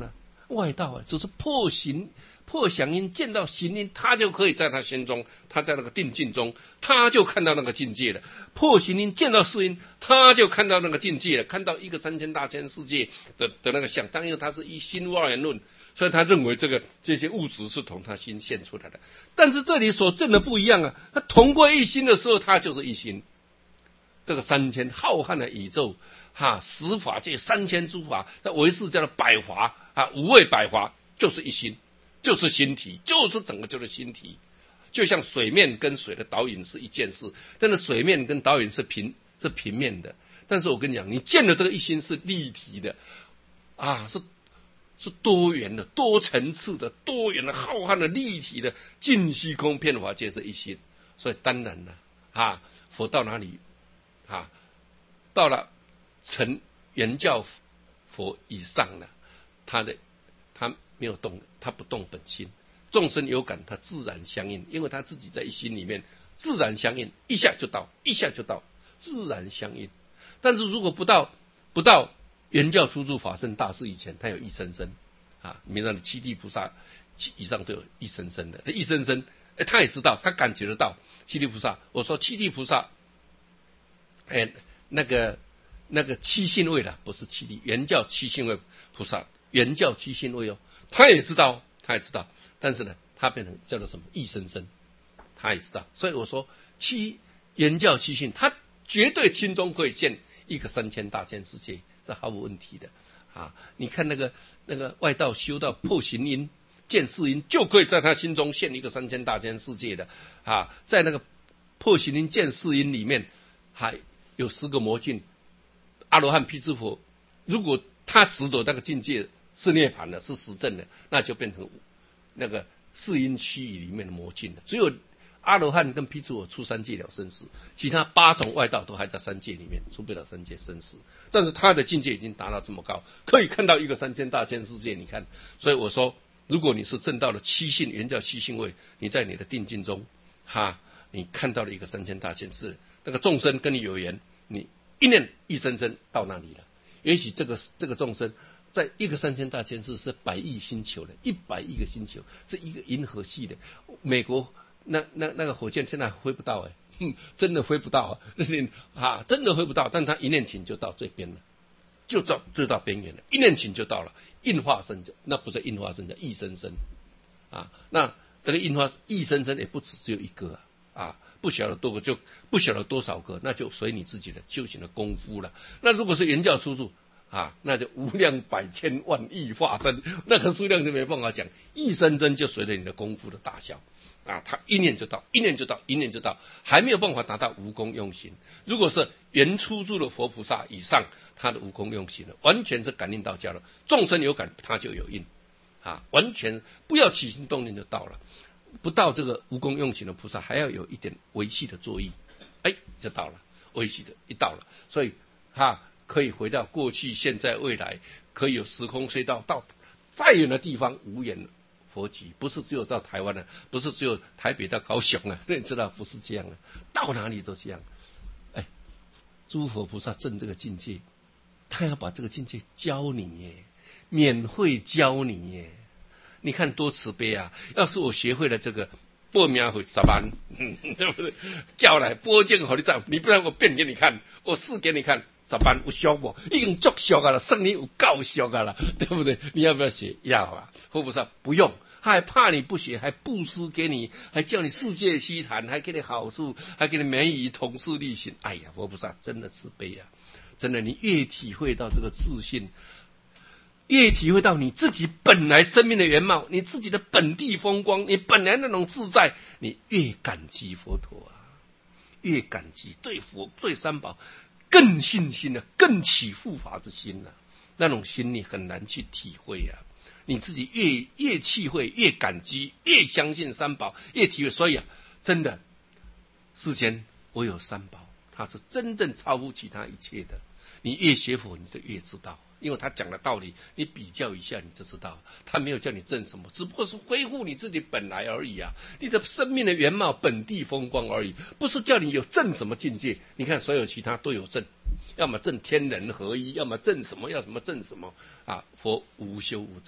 外道啊，只是破行破响应，见到行因，他就可以在他心中，他在那个定境中，他就看到那个境界了。破行因见到世因，他就看到那个境界了，看到一个三千大千世界的的那个相。当然他是以心无二元论，所以他认为这个这些物质是从他心现出来的。但是这里所证的不一样啊，他同归一心的时候，他就是一心。这个三千浩瀚的宇宙，哈，十法界三千诸法，那唯识叫做百华啊，五味百华就是一心，就是心体，就是整个就是心体。就像水面跟水的导引是一件事，但是水面跟导引是平是平面的。但是我跟你讲，你见的这个一心是立体的啊，是是多元的、多层次的、多元的、浩瀚的、立体的，尽虚空遍法界是一心。所以当然了啊，佛到哪里？啊，到了成圆教佛以上了，他的他没有动，他不动本心，众生有感，他自然相应，因为他自己在一心里面自然相应，一下就到，一下就到，自然相应。但是如果不到不到圆教初住法身大士以前，他有一生生啊，你们知道七地菩萨以上都有一生生的，他一生生，哎，他也知道，他感觉得到七地菩萨。我说七地菩萨。哎，那个那个七信位的不是七地，原教七信位菩萨，原教七信位哦，他也知道，他也知道，但是呢，他变成叫做什么一生生，他也知道，所以我说七原教七信，他绝对心中会现一个三千大千世界，这毫无问题的啊！你看那个那个外道修到破行因、见世因，就可以在他心中现一个三千大千世界的啊，在那个破行因、见世因里面还有十个魔境，阿罗汉、辟支佛，如果他执着那个境界是涅槃的，是实证的，那就变成那个世因区域里面的魔境了。只有阿罗汉跟辟支佛出三界了生死，其他八种外道都还在三界里面，出不了三界生死。但是他的境界已经达到这么高，可以看到一个三千大千世界。你看，所以我说，如果你是证到了七性，原叫七性位，你在你的定境中，哈，你看到了一个三千大千世界。那个众生跟你有缘，你一念一生生到那里了。也许这个这个众生在一个三千大千世是百亿星球的，一百亿个星球，是一个银河系的。美国那那那个火箭现在飞不到哎、欸，真的飞不到啊，真的飞不到。但他一念情就到最边了，就到就到边缘了，一念情就到了。应化身那不是应化身，叫一生生啊。那这个应化一生生也不止只有一个啊。啊，不晓得多个就不晓得多少个，那就随你自己的修行的功夫了。那如果是原教出处啊，那就无量百千万亿化身，那个数量就没办法讲。一生真就随着你的功夫的大小啊，他一念就到，一念就到，一念就到，还没有办法达到无功用行。如果是原出住的佛菩萨以上，他的无功用行了，完全是感应道交了。众生有感，他就有应啊，完全不要起心动念就到了。不到这个无功用行的菩萨，还要有一点维系的作意，哎，就到了维系的一到了，所以哈可以回到过去、现在、未来，可以有时空隧道到再远的地方无远佛籍，不是只有到台湾的、啊，不是只有台北到高雄啊，你知道不是这样的、啊，到哪里都这样。哎，诸佛菩萨证这个境界，他要把这个境界教你耶，免费教你耶。你看多慈悲啊！要是我学会了这个报名会十万，对不对？叫来播经好你照，你不然我变给你看，我试给你看，十万有俗不？已经足俗啊了，圣灵有够俗啊了，对不对？你要不要学？要啊！佛菩萨不用，他还怕你不学，还布施给你，还叫你世界虚谈，还给你好处，还给你免于同事利行。哎呀，佛菩萨真的慈悲啊！真的，你越体会到这个自信。越体会到你自己本来生命的原貌，你自己的本地风光，你本来那种自在，你越感激佛陀啊，越感激，对佛对三宝更信心了、啊，更起护法之心了、啊。那种心你很难去体会啊。你自己越越体会，越感激，越相信三宝，越体会。所以啊，真的，世间唯有三宝，它是真正超乎其他一切的。你越学佛，你就越知道。因为他讲的道理，你比较一下你就知道，他没有叫你证什么，只不过是恢复你自己本来而已啊，你的生命的原貌、本地风光而已，不是叫你有证什么境界。你看所有其他都有证，要么证天人合一，要么证什么，要什么证什么啊？佛无修无证，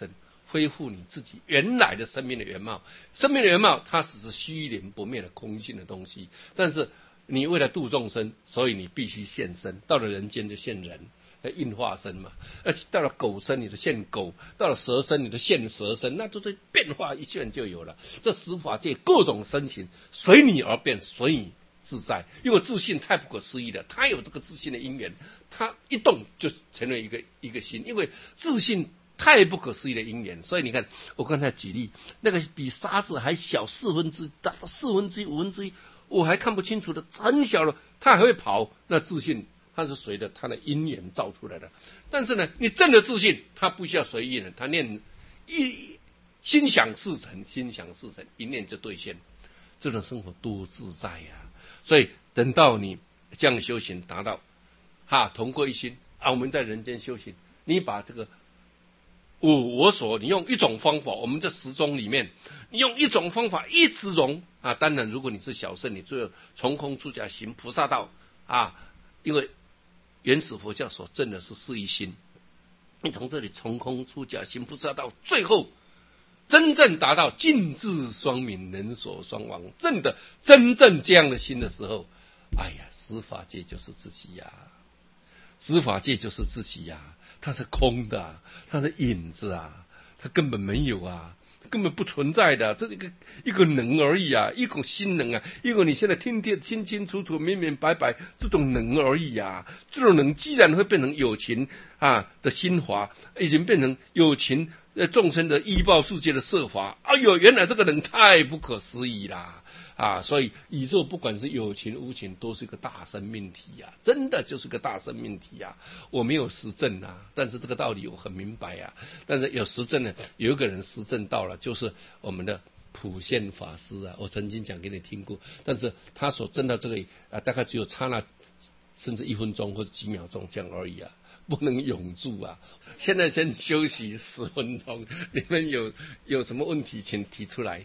恢复你自己原来的生命的原貌。生命的原貌它只是虚灵不灭的空性的东西，但是你为了度众生，所以你必须现身，到了人间就现人，应化身嘛。而且到了狗身你就现狗，到了蛇身你就现蛇身，那就是变化一现就有了。这十法界各种身形随你而变，随你自在。因为自信太不可思议了，他有这个自信的因缘，他一动就成为一个一个心，因为自信太不可思议的因缘。所以你看我刚才举例，那个比沙子还小四分之大四分之一五分之一我还看不清楚的，很小了，他还会跑，那自信它是随着他的因缘造出来的。但是呢，你真的自信，他不需要随意的，他念一心想事成，心想事成，一念就兑现。这种生活多自在呀、啊！所以等到你这样修行达到哈同归一心啊，我们在人间修行，你把这个我我所，你用一种方法，我们这十宗里面，你用一种方法一直融啊。当然，如果你是小圣，你最后从空出家行菩萨道啊，因为原始佛教所证的是四一心，你从这里从空出家行菩萨道，最后真正达到尽智双泯，能所双亡，真的真正这样的心的时候，哎呀，十法界就是自己呀、啊，十法界就是自己呀、啊，它是空的、啊，它是影子啊，它根本没有啊，根本不存在的，这是一个一个能而已啊，一种心能啊，一个你现在听听清清楚楚、明明白白这种能而已啊，这种能既然会变成有情啊的心华，已经变成有情呃众生的依报世界的设法，哎呦，原来这个人太不可思议啦！啊，所以宇宙不管是有情无情，都是个大生命体呀、啊，真的就是个大生命体呀、啊。我没有实证啊，但是这个道理我很明白呀、啊。但是有实证呢，有一个人实证到了，就是我们的普现法师啊，我曾经讲给你听过，但是他所证到这个啊，大概只有刹那，甚至一分钟或者几秒钟这样而已啊。不能永驻啊！现在先休息十分钟，你们有有什么问题请提出来。